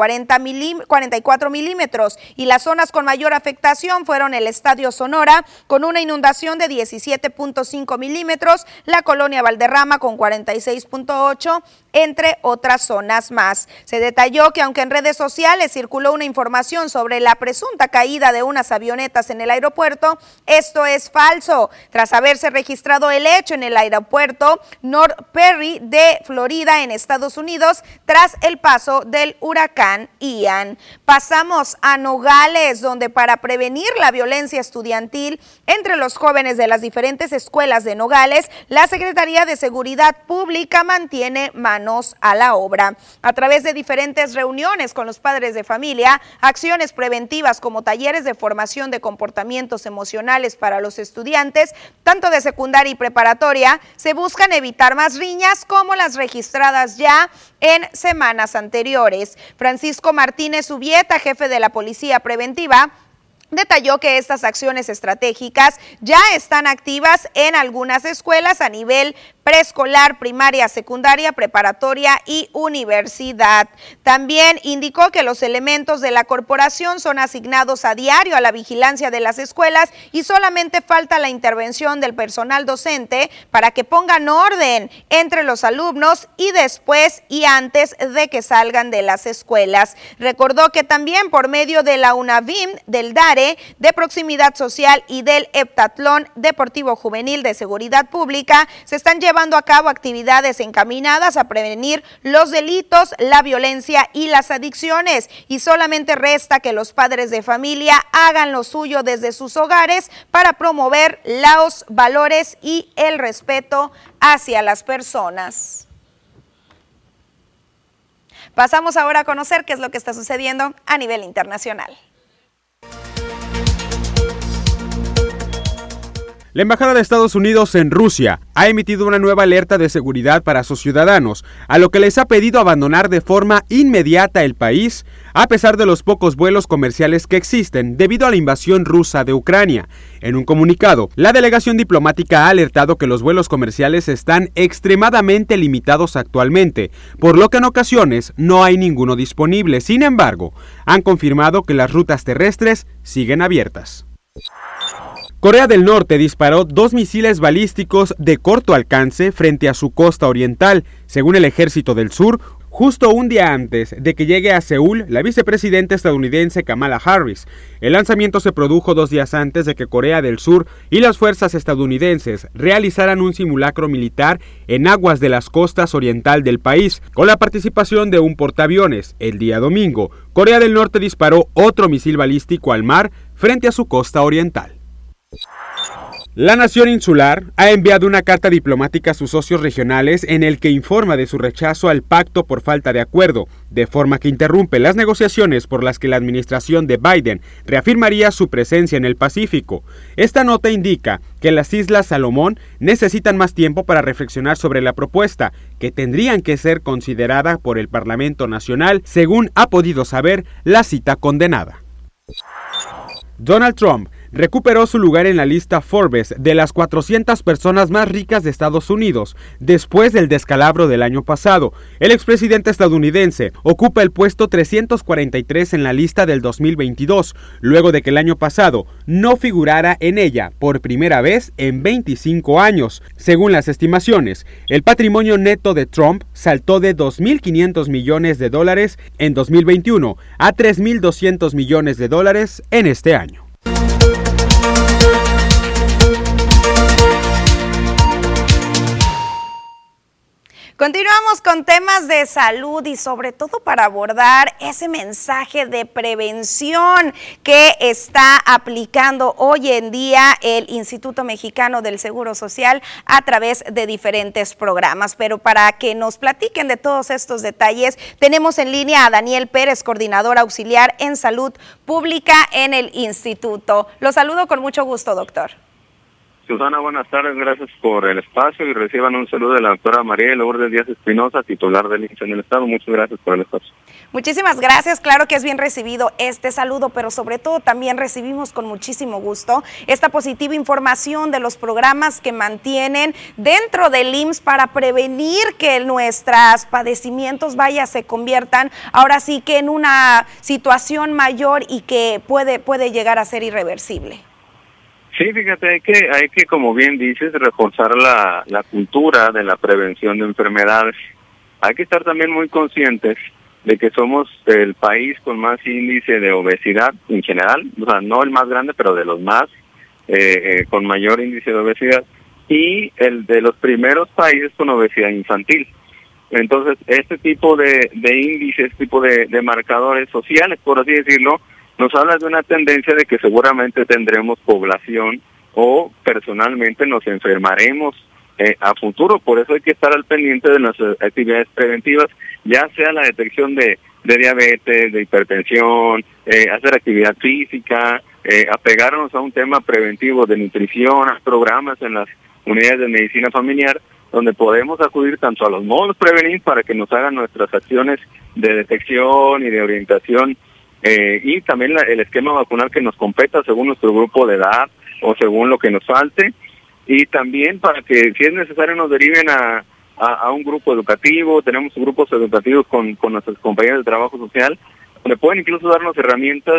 44 milímetros. Y las zonas con mayor afectación fueron el Estadio Sonora, con una inundación de 17.5 milímetros, la colonia Valderrama con 46.8, entre otras zonas más. Se detalló que aunque en redes sociales circuló una información sobre la presunta caída de unas avionetas en el aeropuerto, esto es falso. Tras haberse registrado el hecho en el aeropuerto North Perry de Florida, en Estados Unidos, tras el paso del huracán Ian. Pasamos a Nogales, donde para prevenir la violencia estudiantil entre los jóvenes de las diferentes escuelas de Nogales, la Secretaría de Seguridad Pública mantiene manos a la obra. A través de diferentes reuniones con los padres de familia, acciones preventivas como talleres de formación de comportamientos emocionales para los estudiantes, tanto de secundaria y preparatoria, se buscan evitar más riñas como las registradas ya en semanas anteriores. Francisco Martínez Ubieta, jefe de la Policía Preventiva, detalló que estas acciones estratégicas ya están activas en algunas escuelas a nivel preescolar, primaria, secundaria, preparatoria y universidad. También indicó que los elementos de la corporación son asignados a diario a la vigilancia de las escuelas y solamente falta la intervención del personal docente para que pongan orden entre los alumnos y después y antes de que salgan de las escuelas. Recordó que también por medio de la UNAVIM, del DARE, de Proximidad Social y del Heptatlón Deportivo Juvenil de Seguridad Pública, se están llevando a cabo actividades encaminadas a prevenir los delitos, la violencia y las adicciones, y solamente resta que los padres de familia hagan lo suyo desde sus hogares para promover los valores y el respeto hacia las personas. Pasamos ahora a conocer qué es lo que está sucediendo a nivel internacional. La Embajada de Estados Unidos en Rusia ha emitido una nueva alerta de seguridad para sus ciudadanos, a lo que les ha pedido abandonar de forma inmediata el país, a pesar de los pocos vuelos comerciales que existen debido a la invasión rusa de Ucrania. En un comunicado, la delegación diplomática ha alertado que los vuelos comerciales están extremadamente limitados actualmente, por lo que en ocasiones no hay ninguno disponible. Sin embargo, han confirmado que las rutas terrestres siguen abiertas. Corea del Norte disparó 2 misiles balísticos de corto alcance frente a su costa oriental, según el Ejército del Sur, justo un día antes de que llegue a Seúl la vicepresidenta estadounidense Kamala Harris. El lanzamiento se produjo 2 días antes de que Corea del Sur y las fuerzas estadounidenses realizaran un simulacro militar en aguas de las costas oriental del país, con la participación de un portaaviones. El día domingo, Corea del Norte disparó otro misil balístico al mar frente a su costa oriental. La nación insular ha enviado una carta diplomática a sus socios regionales en el que informa de su rechazo al pacto por falta de acuerdo, de forma que interrumpe las negociaciones por las que la administración de Biden reafirmaría su presencia en el Pacífico. Esta nota indica que las Islas Salomón necesitan más tiempo para reflexionar sobre la propuesta, que tendrían que ser considerada por el Parlamento Nacional, según ha podido saber la cita condenada. Donald Trump recuperó su lugar en la lista Forbes de las 400 personas más ricas de Estados Unidos después del descalabro del año pasado. El expresidente estadounidense ocupa el puesto 343 en la lista del 2022, luego de que el año pasado no figurara en ella por primera vez en 25 años. Según las estimaciones, el patrimonio neto de Trump saltó de $2.500 millones en 2021 a $3.200 millones en este año. Continuamos con temas de salud y sobre todo para abordar ese mensaje de prevención que está aplicando hoy en día el Instituto Mexicano del Seguro Social a través de diferentes programas. Pero para que nos platiquen de todos estos detalles, tenemos en línea a Daniel Pérez, coordinador auxiliar en salud pública en el instituto. Lo saludo con mucho gusto, doctor. Susana, buenas tardes, gracias por el espacio y reciban un saludo de la doctora María Lourdes Díaz Espinosa, titular del IMSS en el Estado. Muchas gracias por el espacio. Muchísimas gracias, claro que es bien recibido este saludo, pero sobre todo también recibimos con muchísimo gusto esta positiva información de los programas que mantienen dentro del IMSS para prevenir que nuestros padecimientos se conviertan ahora sí que en una situación mayor y que puede llegar a ser irreversible. Sí, fíjate, hay que, como bien dices, reforzar la cultura de la prevención de enfermedades. Hay que estar también muy conscientes de que somos el país con más índice de obesidad en general, o sea, no el más grande, pero de los más, con mayor índice de obesidad, y el de los primeros países con obesidad infantil. Entonces, este tipo de índices, este tipo de marcadores sociales, por así decirlo, nos habla de una tendencia de que seguramente tendremos población o personalmente nos enfermaremos a futuro. Por eso hay que estar al pendiente de nuestras actividades preventivas, ya sea la detección de diabetes, de hipertensión, hacer actividad física, apegarnos a un tema preventivo de nutrición, a programas en las unidades de medicina familiar, donde podemos acudir tanto a los módulos prevenir para que nos hagan nuestras acciones de detección y de orientación, y también el esquema vacunal que nos competa según nuestro grupo de edad o según lo que nos falte, y también para que si es necesario nos deriven a un grupo educativo. Tenemos grupos educativos con nuestros compañeros de trabajo social, donde pueden incluso darnos herramientas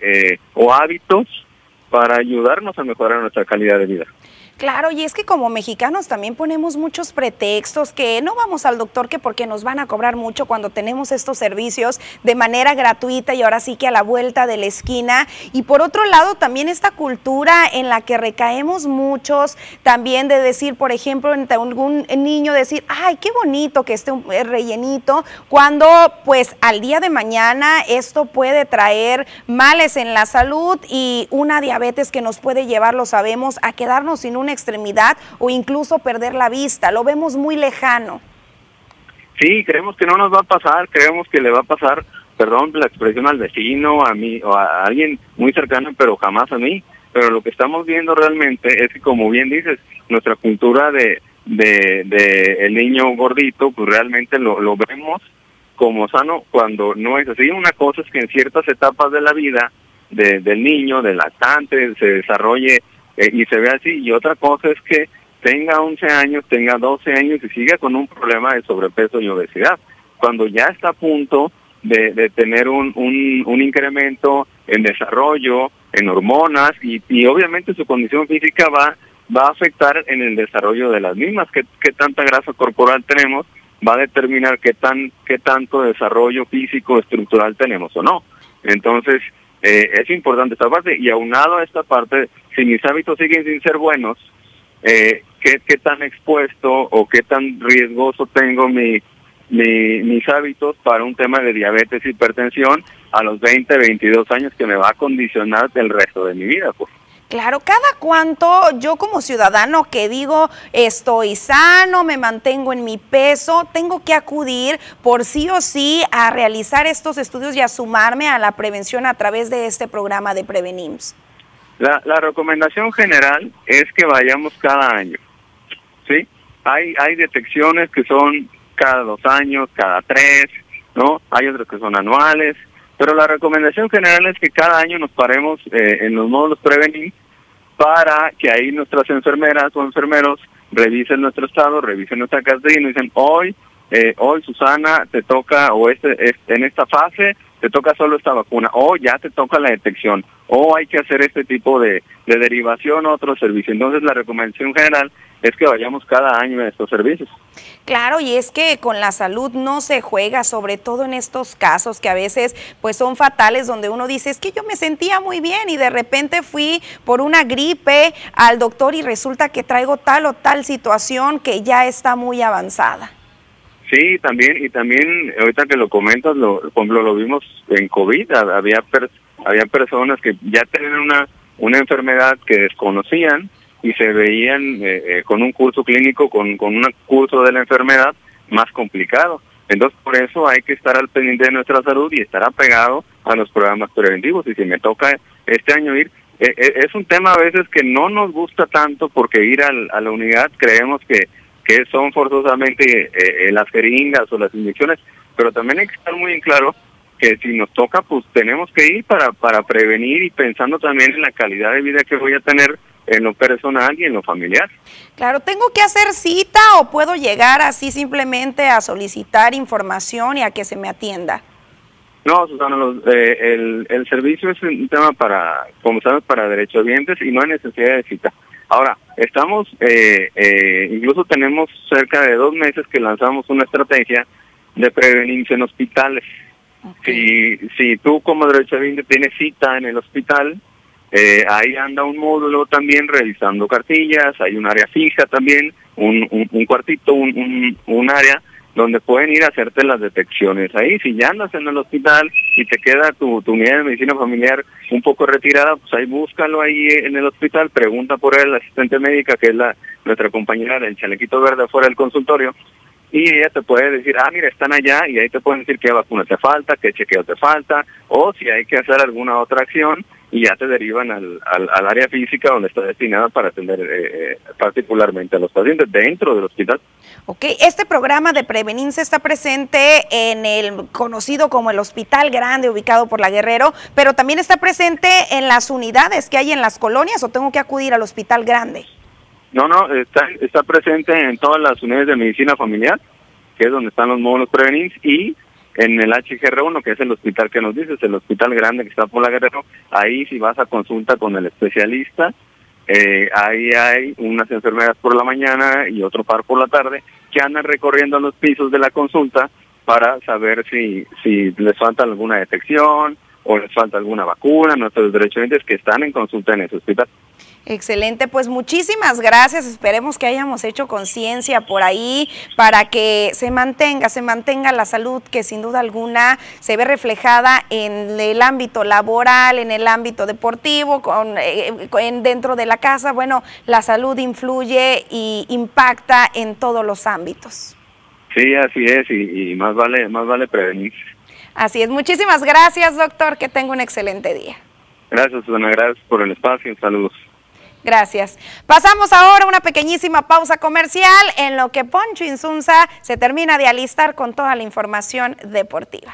o hábitos para ayudarnos a mejorar nuestra calidad de vida. Claro, y es que como mexicanos también ponemos muchos pretextos, que no vamos al doctor que porque nos van a cobrar mucho cuando tenemos estos servicios de manera gratuita y ahora sí que a la vuelta de la esquina. Y por otro lado también esta cultura en la que recaemos muchos también de decir, por ejemplo, entre algún niño decir, ay, qué bonito que esté rellenito, cuando pues al día de mañana esto puede traer males en la salud y una diabetes que nos puede llevar, lo sabemos, a quedarnos sin una extremidad o incluso perder la vista. Lo vemos muy lejano. Sí, creemos que no nos va a pasar, creemos que le va a pasar, perdón la expresión, al vecino, a mí o a alguien muy cercano, pero jamás a mí. Pero lo que estamos viendo realmente es que, como bien dices, nuestra cultura de el niño gordito, pues realmente lo vemos como sano cuando no es así. Una cosa es que en ciertas etapas de la vida del niño, del lactante, se desarrolle y se ve así, y otra cosa es que tenga 11 años, tenga 12 años y siga con un problema de sobrepeso y obesidad, cuando ya está a punto de tener un incremento en desarrollo, en hormonas, y obviamente su condición física va a afectar en el desarrollo de las mismas. Qué tanta grasa corporal tenemos va a determinar qué tanto desarrollo físico estructural tenemos o no. Entonces, es importante esta parte, y aunado a esta parte, si mis hábitos siguen sin ser buenos, ¿qué tan expuesto o qué tan riesgoso tengo mis hábitos para un tema de diabetes y hipertensión a los 20, 22 años que me va a condicionar el resto de mi vida? Pues. Claro, ¿cada cuánto yo como ciudadano que digo estoy sano, me mantengo en mi peso, tengo que acudir por sí o sí a realizar estos estudios y a sumarme a la prevención a través de este programa de Prevenims? La recomendación general es que vayamos cada año, ¿sí? Hay detecciones que son cada 2 años, cada 3, ¿no? Hay otras que son anuales, pero la recomendación general es que cada año nos paremos en los módulos Prevenir para que ahí nuestras enfermeras o enfermeros revisen nuestro estado, revisen nuestra cartilla y nos dicen, hoy Susana, te toca, o en esta fase te toca solo esta vacuna, o ya te toca la detección, o hay que hacer este tipo de derivación a otro servicio. Entonces la recomendación general es que vayamos cada año a estos servicios. Claro, y es que con la salud no se juega, sobre todo en estos casos que a veces pues son fatales, donde uno dice, es que yo me sentía muy bien y de repente fui por una gripe al doctor y resulta que traigo tal o tal situación que ya está muy avanzada. Sí, también ahorita que lo comentas, por ejemplo, lo vimos en COVID, había personas que ya tenían una enfermedad que desconocían y se veían con un curso clínico, con un curso de la enfermedad más complicado. Entonces, por eso hay que estar al pendiente de nuestra salud y estar apegado a los programas preventivos. Y si me toca este año ir, es un tema a veces que no nos gusta tanto, porque ir a la unidad creemos que son forzosamente las jeringas o las inyecciones, pero también hay que estar muy en claro que si nos toca, pues tenemos que ir para prevenir, y pensando también en la calidad de vida que voy a tener en lo personal y en lo familiar. Claro, ¿tengo que hacer cita o puedo llegar así simplemente a solicitar información y a que se me atienda? No, Susana, el servicio es un tema como sabes, para derechohabientes, y no hay necesidad de cita. Ahora, estamos, incluso tenemos cerca de 2 meses que lanzamos una estrategia de prevenirse en hospitales. Okay. Si tú como derechohabiente tienes cita en el hospital, ahí anda un módulo también revisando cartillas, hay un área fija también, un cuartito, un área donde pueden ir a hacerte las detecciones. Ahí, si ya andas en el hospital y te queda tu unidad de medicina familiar un poco retirada, pues ahí búscalo ahí en el hospital, pregunta por él, la asistente médica, que es nuestra compañera del chalequito verde afuera del consultorio, y ella te puede decir, mira, están allá, y ahí te pueden decir qué vacuna te falta, qué chequeo te falta, o si hay que hacer alguna otra acción, y ya te derivan al área física donde está destinada para atender particularmente a los pacientes dentro del hospital. Ok, este programa de Prevenirse está presente en el conocido como el Hospital Grande, ubicado por La Guerrero, pero también está presente en las unidades que hay en las colonias, ¿o tengo que acudir al Hospital Grande? No, está presente en todas las unidades de medicina familiar, que es donde están los módulos Prevenir, y en el HGR1, que es el hospital que nos dices, el Hospital Grande que está por La Guerrero. Ahí si vas a consulta con el especialista, ahí hay unas enfermeras por la mañana y otro par por la tarde, que andan recorriendo los pisos de la consulta para saber si les falta alguna detección o les falta alguna vacuna. Nuestros derechohabientes que están en consulta en ese hospital. Excelente, pues muchísimas gracias. Esperemos que hayamos hecho conciencia por ahí para que se mantenga la salud, que sin duda alguna se ve reflejada en el ámbito laboral, en el ámbito deportivo, dentro de la casa. Bueno, la salud influye y impacta en todos los ámbitos. Sí, así es, y más vale prevenir. Así es, muchísimas gracias, doctor, que tenga un excelente día. Gracias, Susana, gracias por el espacio, saludos. Gracias. Pasamos ahora a una pequeñísima pausa comercial en lo que Poncho Insunza se termina de alistar con toda la información deportiva.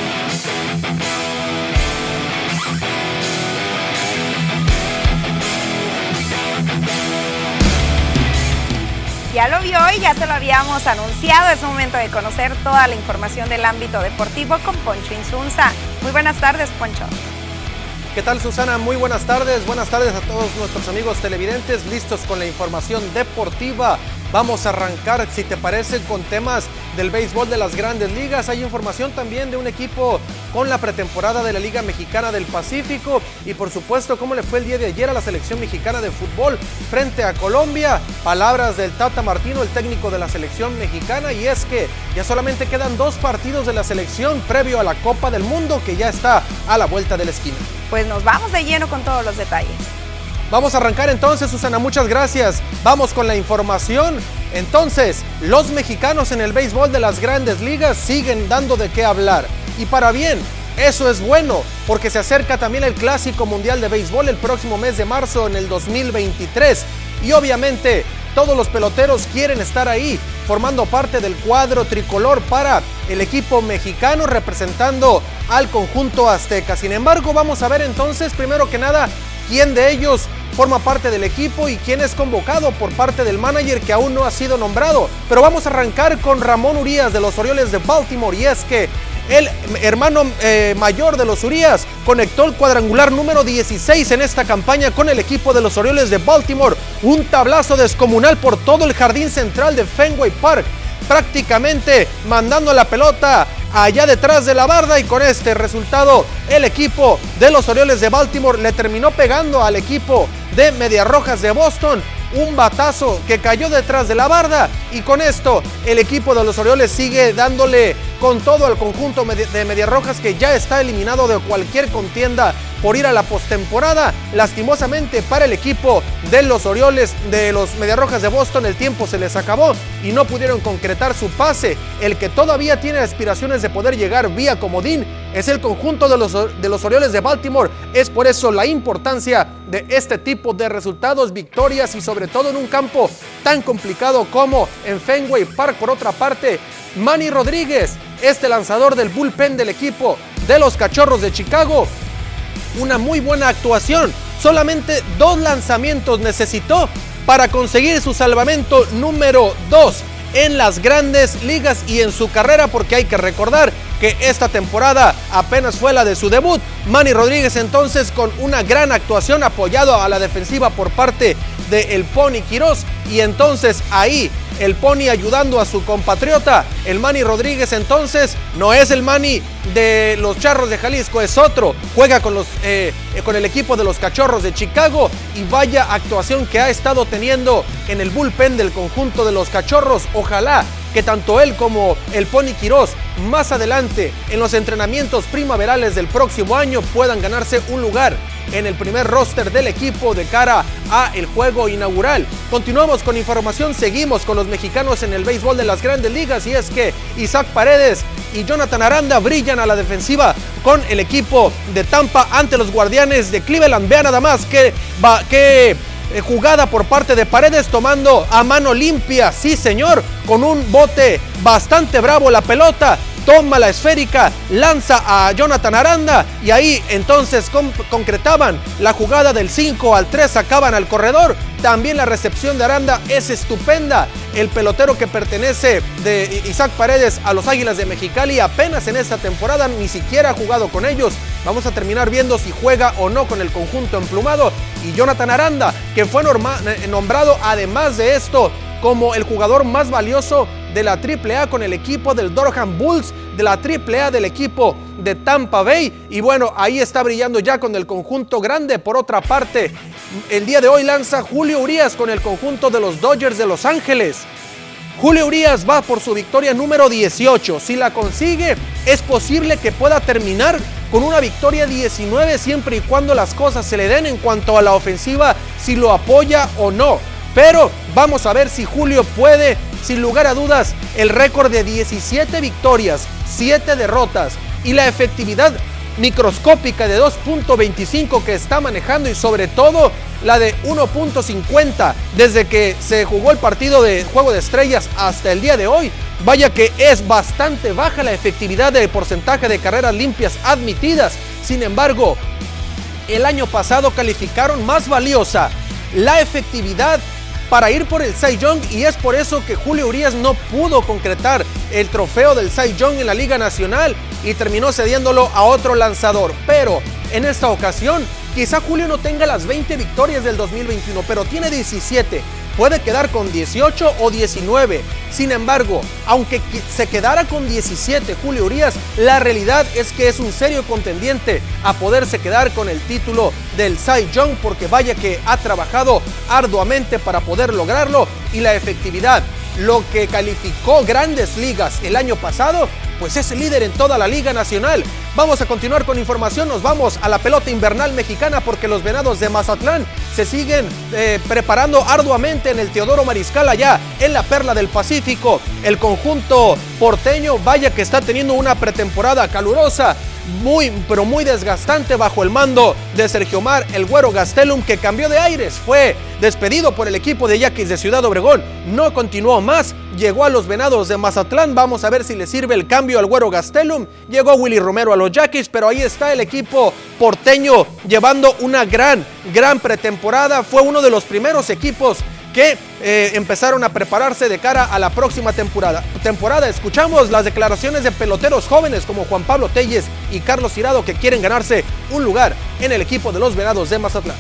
Ya lo vio y ya se lo habíamos anunciado. Es momento de conocer toda la información del ámbito deportivo con Poncho Insunza. Muy buenas tardes, Poncho. ¿Qué tal, Susana? Muy buenas tardes a todos nuestros amigos televidentes, listos con la información deportiva. Vamos a arrancar, si te parece, con temas del béisbol de las Grandes Ligas. Hay información también de un equipo con la pretemporada de la Liga Mexicana del Pacífico y, por supuesto, cómo le fue el día de ayer a la selección mexicana de fútbol frente a Colombia. Palabras del Tata Martino, el técnico de la selección mexicana, y es que ya solamente quedan 2 partidos de la selección previo a la Copa del Mundo, que ya está a la vuelta de la esquina. Pues nos vamos de lleno con todos los detalles. Vamos a arrancar entonces, Susana, muchas gracias. Vamos con la información. Entonces, los mexicanos en el béisbol de las Grandes Ligas siguen dando de qué hablar. Y para bien, eso es bueno, porque se acerca también el Clásico Mundial de Béisbol el próximo mes de marzo en el 2023. Y obviamente, todos los peloteros quieren estar ahí, formando parte del cuadro tricolor para el equipo mexicano, representando al conjunto azteca. Sin embargo, vamos a ver entonces, primero que nada, quién de ellos forma parte del equipo y quién es convocado por parte del manager, que aún no ha sido nombrado. Pero vamos a arrancar con Ramón Urias de los Orioles de Baltimore, y es que el hermano mayor de los Urias conectó el cuadrangular número 16 en esta campaña con el equipo de los Orioles de Baltimore. Un tablazo descomunal por todo el jardín central de Fenway Park, prácticamente mandando la pelota allá detrás de la barda, y con este resultado el equipo de los Orioles de Baltimore le terminó pegando al equipo de Medias Rojas de Boston un batazo que cayó detrás de la barda, y con esto el equipo de los Orioles sigue dándole con todo al conjunto de Medias Rojas, que ya está eliminado de cualquier contienda por ir a la postemporada. Lastimosamente para el equipo de los Orioles, de los Medias Rojas de Boston, el tiempo se les acabó y no pudieron concretar su pase. El que todavía tiene aspiraciones de poder llegar vía comodín es el conjunto de los Orioles de Baltimore. Es por eso la importancia de este tipo de resultados, victorias, y sobre todo en un campo tan complicado como en Fenway Park. Por otra parte, Manny Rodríguez, este lanzador del bullpen del equipo de los Cachorros de Chicago, una muy buena actuación. Solamente 2 lanzamientos necesitó para conseguir su salvamento número 2 en las Grandes Ligas y en su carrera, porque hay que recordar que esta temporada apenas fue la de su debut. Manny Rodríguez entonces con una gran actuación, apoyado a la defensiva por parte de el Pony Quirós, y entonces ahí el Pony ayudando a su compatriota. El Manny Rodríguez entonces no es el Manny de los Charros de Jalisco, es otro. Juega con el equipo de los Cachorros de Chicago, y vaya actuación que ha estado teniendo en el bullpen del conjunto de los Cachorros. Ojalá que tanto él como el Pony Quirós más adelante en los entrenamientos primaverales del próximo año puedan ganarse un lugar en el primer roster del equipo de cara a el juego inaugural. Continuamos con información, seguimos con los mexicanos en el béisbol de las Grandes Ligas, y es que Isaac Paredes y Jonathan Aranda brillan a la defensiva con el equipo de Tampa ante los Guardianes de Cleveland. Vean nada más que jugada por parte de Paredes, tomando a mano limpia, sí señor, con un bote bastante bravo la pelota, toma la esférica, lanza a Jonathan Aranda, y ahí entonces concretaban la jugada del 5-3, sacaban al corredor. También la recepción de Aranda es estupenda. El pelotero que pertenece de Isaac Paredes a los Águilas de Mexicali apenas en esta temporada, ni siquiera ha jugado con ellos. Vamos a terminar viendo si juega o no con el conjunto emplumado. Y Jonathan Aranda, que fue nombrado además de esto como el jugador más valioso de la AAA con el equipo del Durham Bulls, de la AAA del equipo de Tampa Bay, y bueno, ahí está brillando ya con el conjunto grande. Por otra parte, el día de hoy lanza Julio Urías con el conjunto de los Dodgers de Los Ángeles. Julio Urías va por su victoria número 18. Si la consigue, es posible que pueda terminar con una victoria 19, siempre y cuando las cosas se le den en cuanto a la ofensiva, si lo apoya o no. Pero vamos a ver si Julio puede. Sin lugar a dudas, el récord de 17 victorias, 7 derrotas y la efectividad microscópica de 2.25 que está manejando, y sobre todo la de 1.50 desde que se jugó el partido de Juego de Estrellas hasta el día de hoy. Vaya que es bastante baja la efectividad del porcentaje de carreras limpias admitidas. Sin embargo, el año pasado calificaron más valiosa la efectividad para ir por el Cy Young, y es por eso que Julio Urías no pudo concretar el trofeo del Cy Young en la Liga Nacional y terminó cediéndolo a otro lanzador. Pero en esta ocasión, quizá Julio no tenga las 20 victorias del 2021, pero tiene 17. Puede quedar con 18 o 19. Sin embargo, aunque se quedara con 17 Julio Urías, la realidad es que es un serio contendiente a poderse quedar con el título del Cy Young, porque vaya que ha trabajado arduamente para poder lograrlo, y la efectividad, lo que calificó Grandes Ligas el año pasado, pues es el líder en toda la Liga Nacional. Vamos a continuar con información, nos vamos a la pelota invernal mexicana, porque los Venados de Mazatlán se siguen preparando arduamente en el Teodoro Mariscal, allá en la Perla del Pacífico. El conjunto porteño, vaya que está teniendo una pretemporada calurosa, muy desgastante, bajo el mando de Sergio Omar el Güero Gastelum, que cambió de aires, fue despedido por el equipo de Yaquis de Ciudad Obregón, no continuó más, llegó a los Venados de Mazatlán. Vamos a ver si le sirve el cambio al Güero Gastelum. Llegó Willy Romero a los Yaquis, pero ahí está el equipo porteño llevando una gran pretemporada. Fue uno de los primeros equipos que empezaron a prepararse de cara a la próxima temporada. Escuchamos las declaraciones de peloteros jóvenes como Juan Pablo Telles y Carlos Tirado, que quieren ganarse un lugar en el equipo de los Venados de Mazatlán.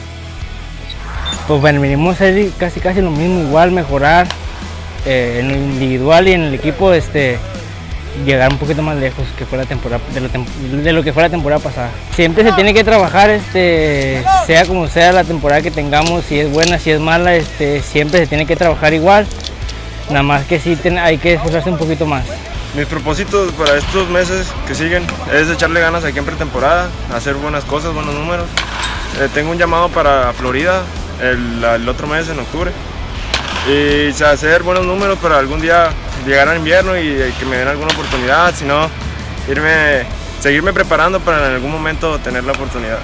Pues bueno, venimos a hacer casi lo mismo, igual mejorar en el individual y en el equipo, llegar un poquito más lejos que fue la temporada, de lo que fue la temporada pasada. Siempre se tiene que trabajar, sea como sea la temporada que tengamos, si es buena, si es mala, siempre se tiene que trabajar igual, nada más que sí hay que esforzarse un poquito más. Mis propósitos para estos meses que siguen es echarle ganas aquí en pretemporada, hacer buenas cosas, buenos números. Tengo un llamado para Florida el otro mes, en octubre, y hacer buenos números para algún día llegar al invierno y que me den alguna oportunidad, si no, seguirme preparando para en algún momento tener la oportunidad.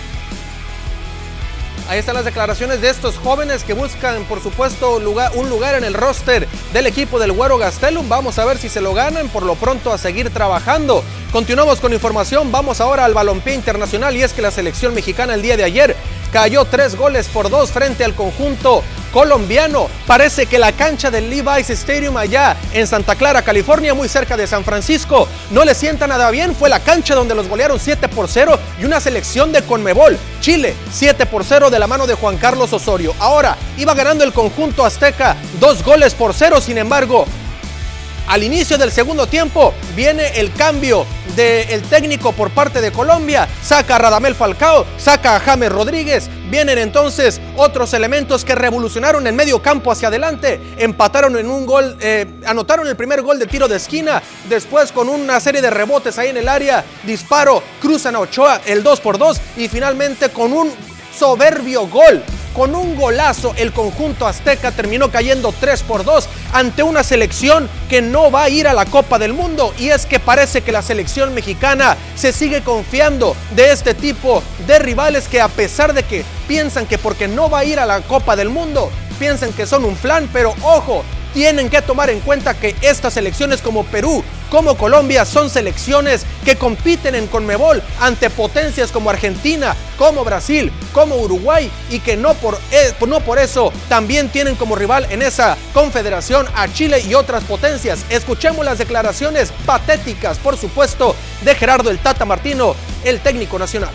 Ahí están las declaraciones de estos jóvenes que buscan, por supuesto, un lugar en el roster del equipo del Güero Gastelum. Vamos a ver si se lo ganan. Por lo pronto, a seguir trabajando. Continuamos con información. Vamos ahora al balompié internacional, y es que la selección mexicana el día de ayer cayó 3-2 frente al conjunto colombiano. Parece que la cancha del Levi's Stadium allá en Santa Clara, California, muy cerca de San Francisco, no le sienta nada bien. Fue la cancha donde los golearon 7-0 y una selección de Conmebol, Chile, 7-0 de la mano de Juan Carlos Osorio. Ahora iba ganando el conjunto azteca 2-0. Sin embargo, al inicio del segundo tiempo viene el cambio del técnico por parte de Colombia, saca a Radamel Falcao, saca a James Rodríguez, vienen entonces otros elementos que revolucionaron el medio campo hacia adelante, empataron en un gol, anotaron el primer gol de tiro de esquina, después con una serie de rebotes ahí en el área, disparo, cruzan a Ochoa, el 2-2 y finalmente con un soberbio gol. Con un golazo, el conjunto azteca terminó cayendo 3-2 ante una selección que no va a ir a la Copa del Mundo. Y es que parece que la selección mexicana se sigue confiando de este tipo de rivales que, a pesar de que piensan que porque no va a ir a la Copa del Mundo, piensan que son un flan, pero ojo, tienen que tomar en cuenta que estas selecciones como Perú, como Colombia, son selecciones que compiten en Conmebol ante potencias como Argentina, como Brasil, como Uruguay, y que no por eso también tienen como rival en esa confederación a Chile y otras potencias. Escuchemos las declaraciones patéticas, por supuesto, de Gerardo el Tata Martino, el técnico nacional.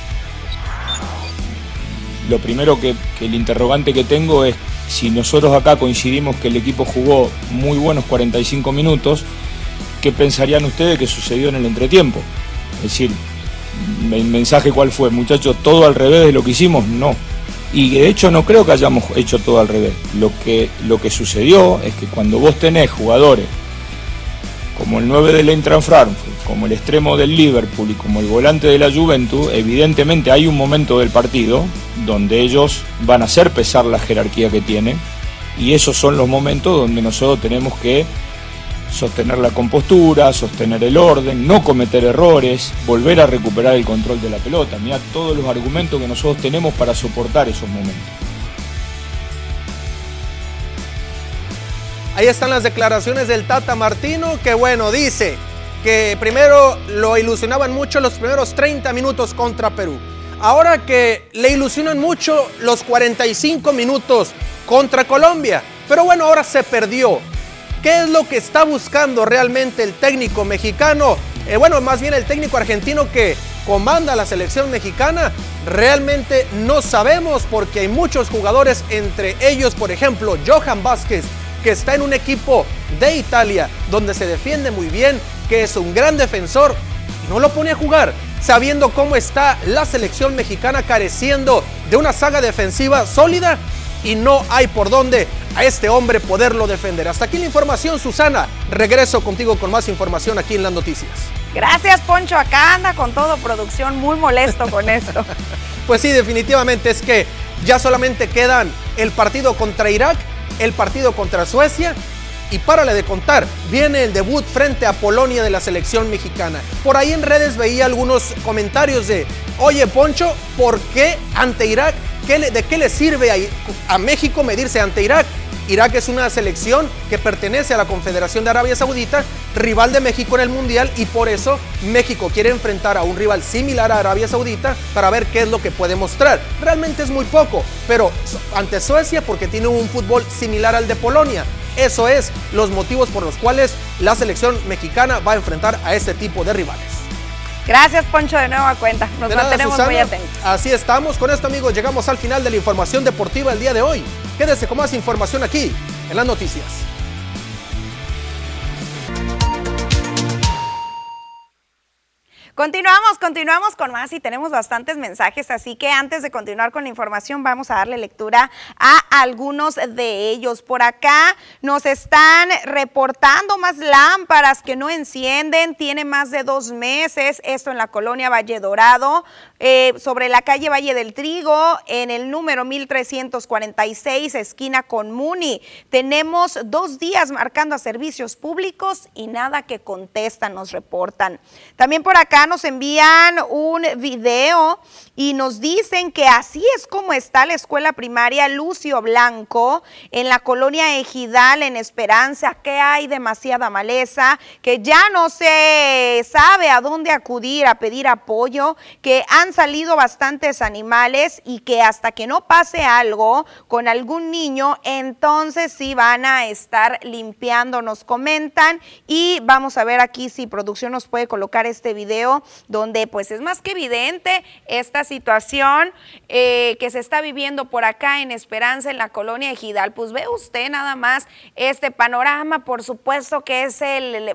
Lo primero que el interrogante que tengo es si nosotros acá coincidimos que el equipo jugó muy buenos 45 minutos, ¿qué pensarían ustedes que sucedió en el entretiempo? Es decir, el mensaje cuál fue, muchachos, todo al revés de lo que hicimos, no. Y de hecho no creo que hayamos hecho todo al revés. Lo que sucedió es que cuando vos tenés jugadores como el 9 del Eintracht Frankfurt, como el extremo del Liverpool y como el volante de la Juventus, evidentemente hay un momento del partido donde ellos van a hacer pesar la jerarquía que tienen, y esos son los momentos donde nosotros tenemos que sostener la compostura, sostener el orden, no cometer errores, volver a recuperar el control de la pelota. Mirá todos los argumentos que nosotros tenemos para soportar esos momentos. Ahí están las declaraciones del Tata Martino, que bueno, dice que primero lo ilusionaban mucho los primeros 30 minutos contra Perú. Ahora que le ilusionan mucho los 45 minutos contra Colombia. Pero bueno, ahora se perdió. ¿Qué es lo que está buscando realmente el técnico mexicano? Bueno, más bien el técnico argentino que comanda la selección mexicana. Realmente no sabemos, porque hay muchos jugadores, entre ellos, por ejemplo, Johan Vázquez, que está en un equipo de Italia donde se defiende muy bien, que es un gran defensor, y no lo pone a jugar, sabiendo cómo está la selección mexicana careciendo de una saga defensiva sólida, y no hay por dónde a este hombre poderlo defender. Hasta aquí la información, Susana. Regreso contigo con más información aquí en las noticias. Gracias, Poncho. Acá anda con todo producción, muy molesto con esto. Pues sí, definitivamente es que ya solamente quedan el partido contra Irak, el partido contra Suecia, y párale de contar, viene el debut frente a Polonia de la selección mexicana. Por ahí en redes veía algunos comentarios de, oye, Poncho, ¿por qué ante Irak? ¿De qué le sirve a México medirse ante Irak? Irak es una selección que pertenece a la Confederación de Arabia Saudita, rival de México en el Mundial, y por eso México quiere enfrentar a un rival similar a Arabia Saudita para ver qué es lo que puede mostrar. Realmente es muy poco, pero ante Suecia, porque tiene un fútbol similar al de Polonia. Eso es los motivos por los cuales la selección mexicana va a enfrentar a este tipo de rivales. Gracias, Poncho, de nueva cuenta. Nos mantenemos Susana, muy atentos. Así estamos. Con esto, amigos, llegamos al final de la información deportiva el día de hoy. Quédese con más información aquí en las noticias. Continuamos con más y tenemos bastantes mensajes, así que antes de continuar con la información vamos a darle lectura a algunos de ellos. Por acá nos están reportando más lámparas que no encienden, tiene más de 2 meses, esto en la colonia Valle Dorado, sobre la calle Valle del Trigo, en el número 1346, esquina con Muni. Tenemos 2 días marcando a servicios públicos y nada que contestan, nos reportan. También por acá nos envían un video y nos dicen que así es como está la escuela primaria Lucio Blanco en la colonia Ejidal en Esperanza, que hay demasiada maleza, que ya no se sabe a dónde acudir a pedir apoyo, que han salido bastantes animales y que hasta que no pase algo con algún niño, entonces sí van a estar limpiando, nos comentan, y vamos a ver aquí si producción nos puede colocar este video donde pues es más que evidente esta situación que se está viviendo por acá en Esperanza, en la colonia Ejidal. Pues ve usted nada más este panorama, por supuesto que es el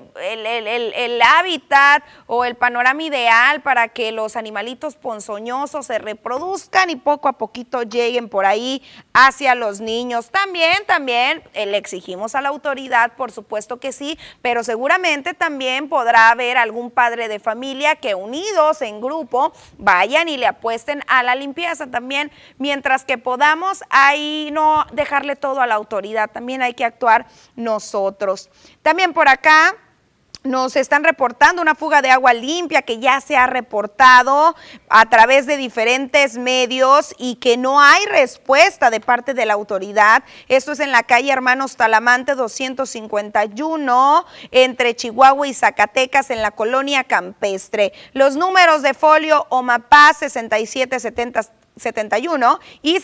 hábitat o el panorama ideal para que los animalitos ponzoñosos se reproduzcan y poco a poquito lleguen por ahí hacia los niños. También le exigimos a la autoridad, por supuesto que sí, pero seguramente también podrá haber algún padre de familia que unidos en grupo vayan y le apuesten a la limpieza también, mientras que podamos ahí no dejarle todo a la autoridad, también hay que actuar nosotros. También por acá nos están reportando una fuga de agua limpia que ya se ha reportado a través de diferentes medios y que no hay respuesta de parte de la autoridad. Esto es en la calle Hermanos Talamante 251 entre Chihuahua y Zacatecas en la colonia Campestre. Los números de folio OMAPAS 6771 y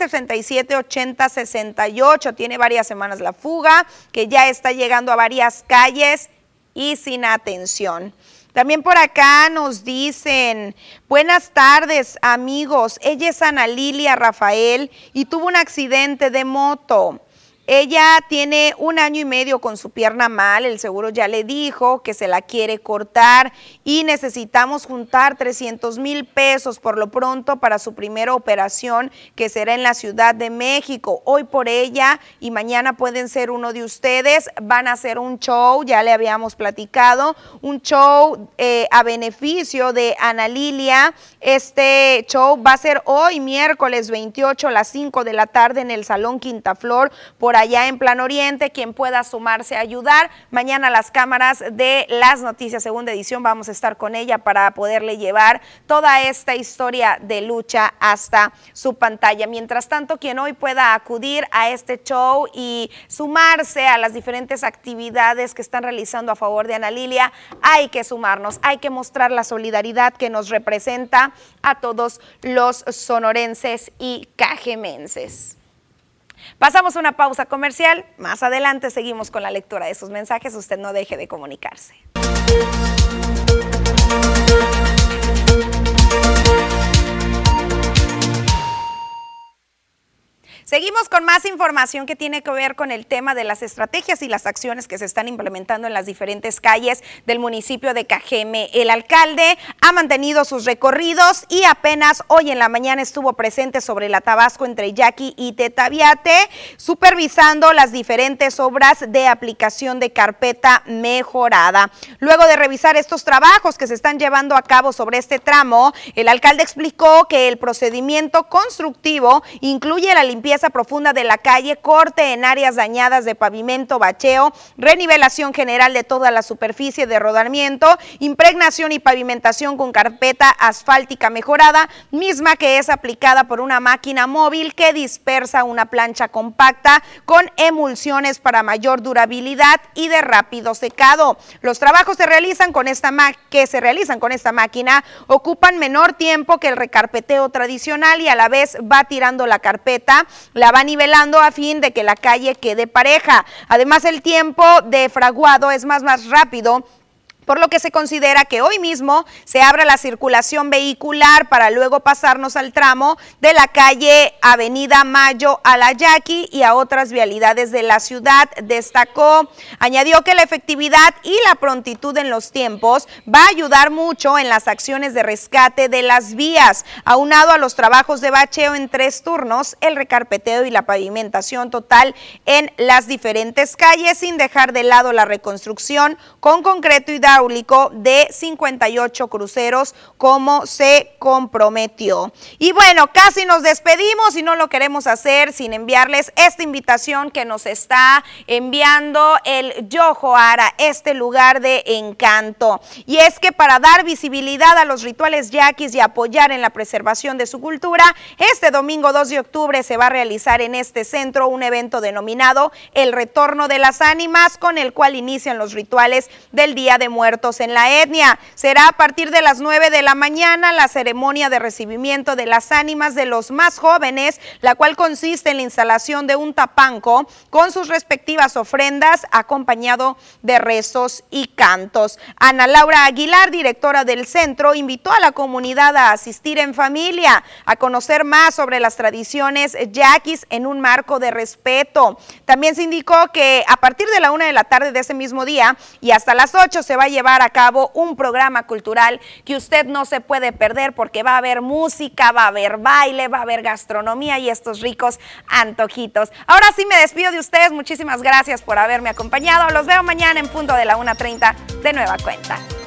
678068. Tiene varias semanas la fuga, que ya está llegando a varias calles y sin atención. También por acá nos dicen, buenas tardes amigos, ella es Ana Lilia Rafael y tuvo un accidente de moto. Ella tiene 1 año y medio con su pierna mal, el seguro ya le dijo que se la quiere cortar y necesitamos juntar 300,000 pesos por lo pronto para su primera operación que será en la Ciudad de México. Hoy por ella y mañana pueden ser uno de ustedes, van a hacer un show, ya le habíamos platicado, un show a beneficio de Ana Lilia. Este show va a ser hoy miércoles 28 a las 5 de la tarde en el Salón Quintaflor, por allá en Plan Oriente. Quien pueda sumarse a ayudar, mañana las cámaras de Las Noticias Segunda Edición vamos a estar con ella para poderle llevar toda esta historia de lucha hasta su pantalla. Mientras tanto, quien hoy pueda acudir a este show y sumarse a las diferentes actividades que están realizando a favor de Ana Lilia, hay que sumarnos, hay que mostrar la solidaridad que nos representa a todos los sonorenses y cajemenses. Pasamos una pausa comercial, más adelante seguimos con la lectura de sus mensajes, usted no deje de comunicarse. Seguimos con más información que tiene que ver con el tema de las estrategias y las acciones que se están implementando en las diferentes calles del municipio de Cajeme. El alcalde ha mantenido sus recorridos y apenas hoy en la mañana estuvo presente sobre la Tabasco entre Yaqui y Tetaviate, supervisando las diferentes obras de aplicación de carpeta mejorada. Luego de revisar estos trabajos que se están llevando a cabo sobre este tramo, el alcalde explicó que el procedimiento constructivo incluye la limpieza profunda de la calle, corte en áreas dañadas de pavimento, bacheo, renivelación general de toda la superficie de rodamiento, impregnación y pavimentación con carpeta asfáltica mejorada, misma que es aplicada por una máquina móvil que dispersa una plancha compacta con emulsiones para mayor durabilidad y de rápido secado. Los trabajos se realizan con esta máquina ocupan menor tiempo que el recarpeteo tradicional y a la vez va tirando la carpeta, la va nivelando a fin de que la calle quede pareja. Además, el tiempo de fraguado es más rápido por lo que se considera que hoy mismo se abra la circulación vehicular para luego pasarnos al tramo de la calle Avenida Mayo a la Yaqui y a otras vialidades de la ciudad, destacó. Añadió que la efectividad y la prontitud en los tiempos va a ayudar mucho en las acciones de rescate de las vías, aunado a los trabajos de bacheo en 3 turnos, el recarpeteo y la pavimentación total en las diferentes calles, sin dejar de lado la reconstrucción con concreto hidráulico de 58 cruceros como se comprometió. Y bueno, casi nos despedimos y no lo queremos hacer sin enviarles esta invitación que nos está enviando el Yojoara, este lugar de encanto. Y es que para dar visibilidad a los rituales yaquis y apoyar en la preservación de su cultura, este domingo 2 de octubre se va a realizar en este centro un evento denominado El Retorno de las Ánimas, con el cual inician los rituales del Día de Muertos en la etnia. Será a partir de las 9 de la mañana la ceremonia de recibimiento de las ánimas de los más jóvenes, la cual consiste en la instalación de un tapanco con sus respectivas ofrendas, acompañado de rezos y cantos. Ana Laura Aguilar, directora del centro, invitó a la comunidad a asistir en familia, a conocer más sobre las tradiciones yaquis en un marco de respeto. También se indicó que a partir de la 1 de la tarde de ese mismo día y hasta las 8 se va a llevar a cabo un programa cultural que usted no se puede perder, porque va a haber música, va a haber baile, va a haber gastronomía y estos ricos antojitos. Ahora sí me despido de ustedes, muchísimas gracias por haberme acompañado. Los veo mañana en punto de la 1:30 de nueva cuenta.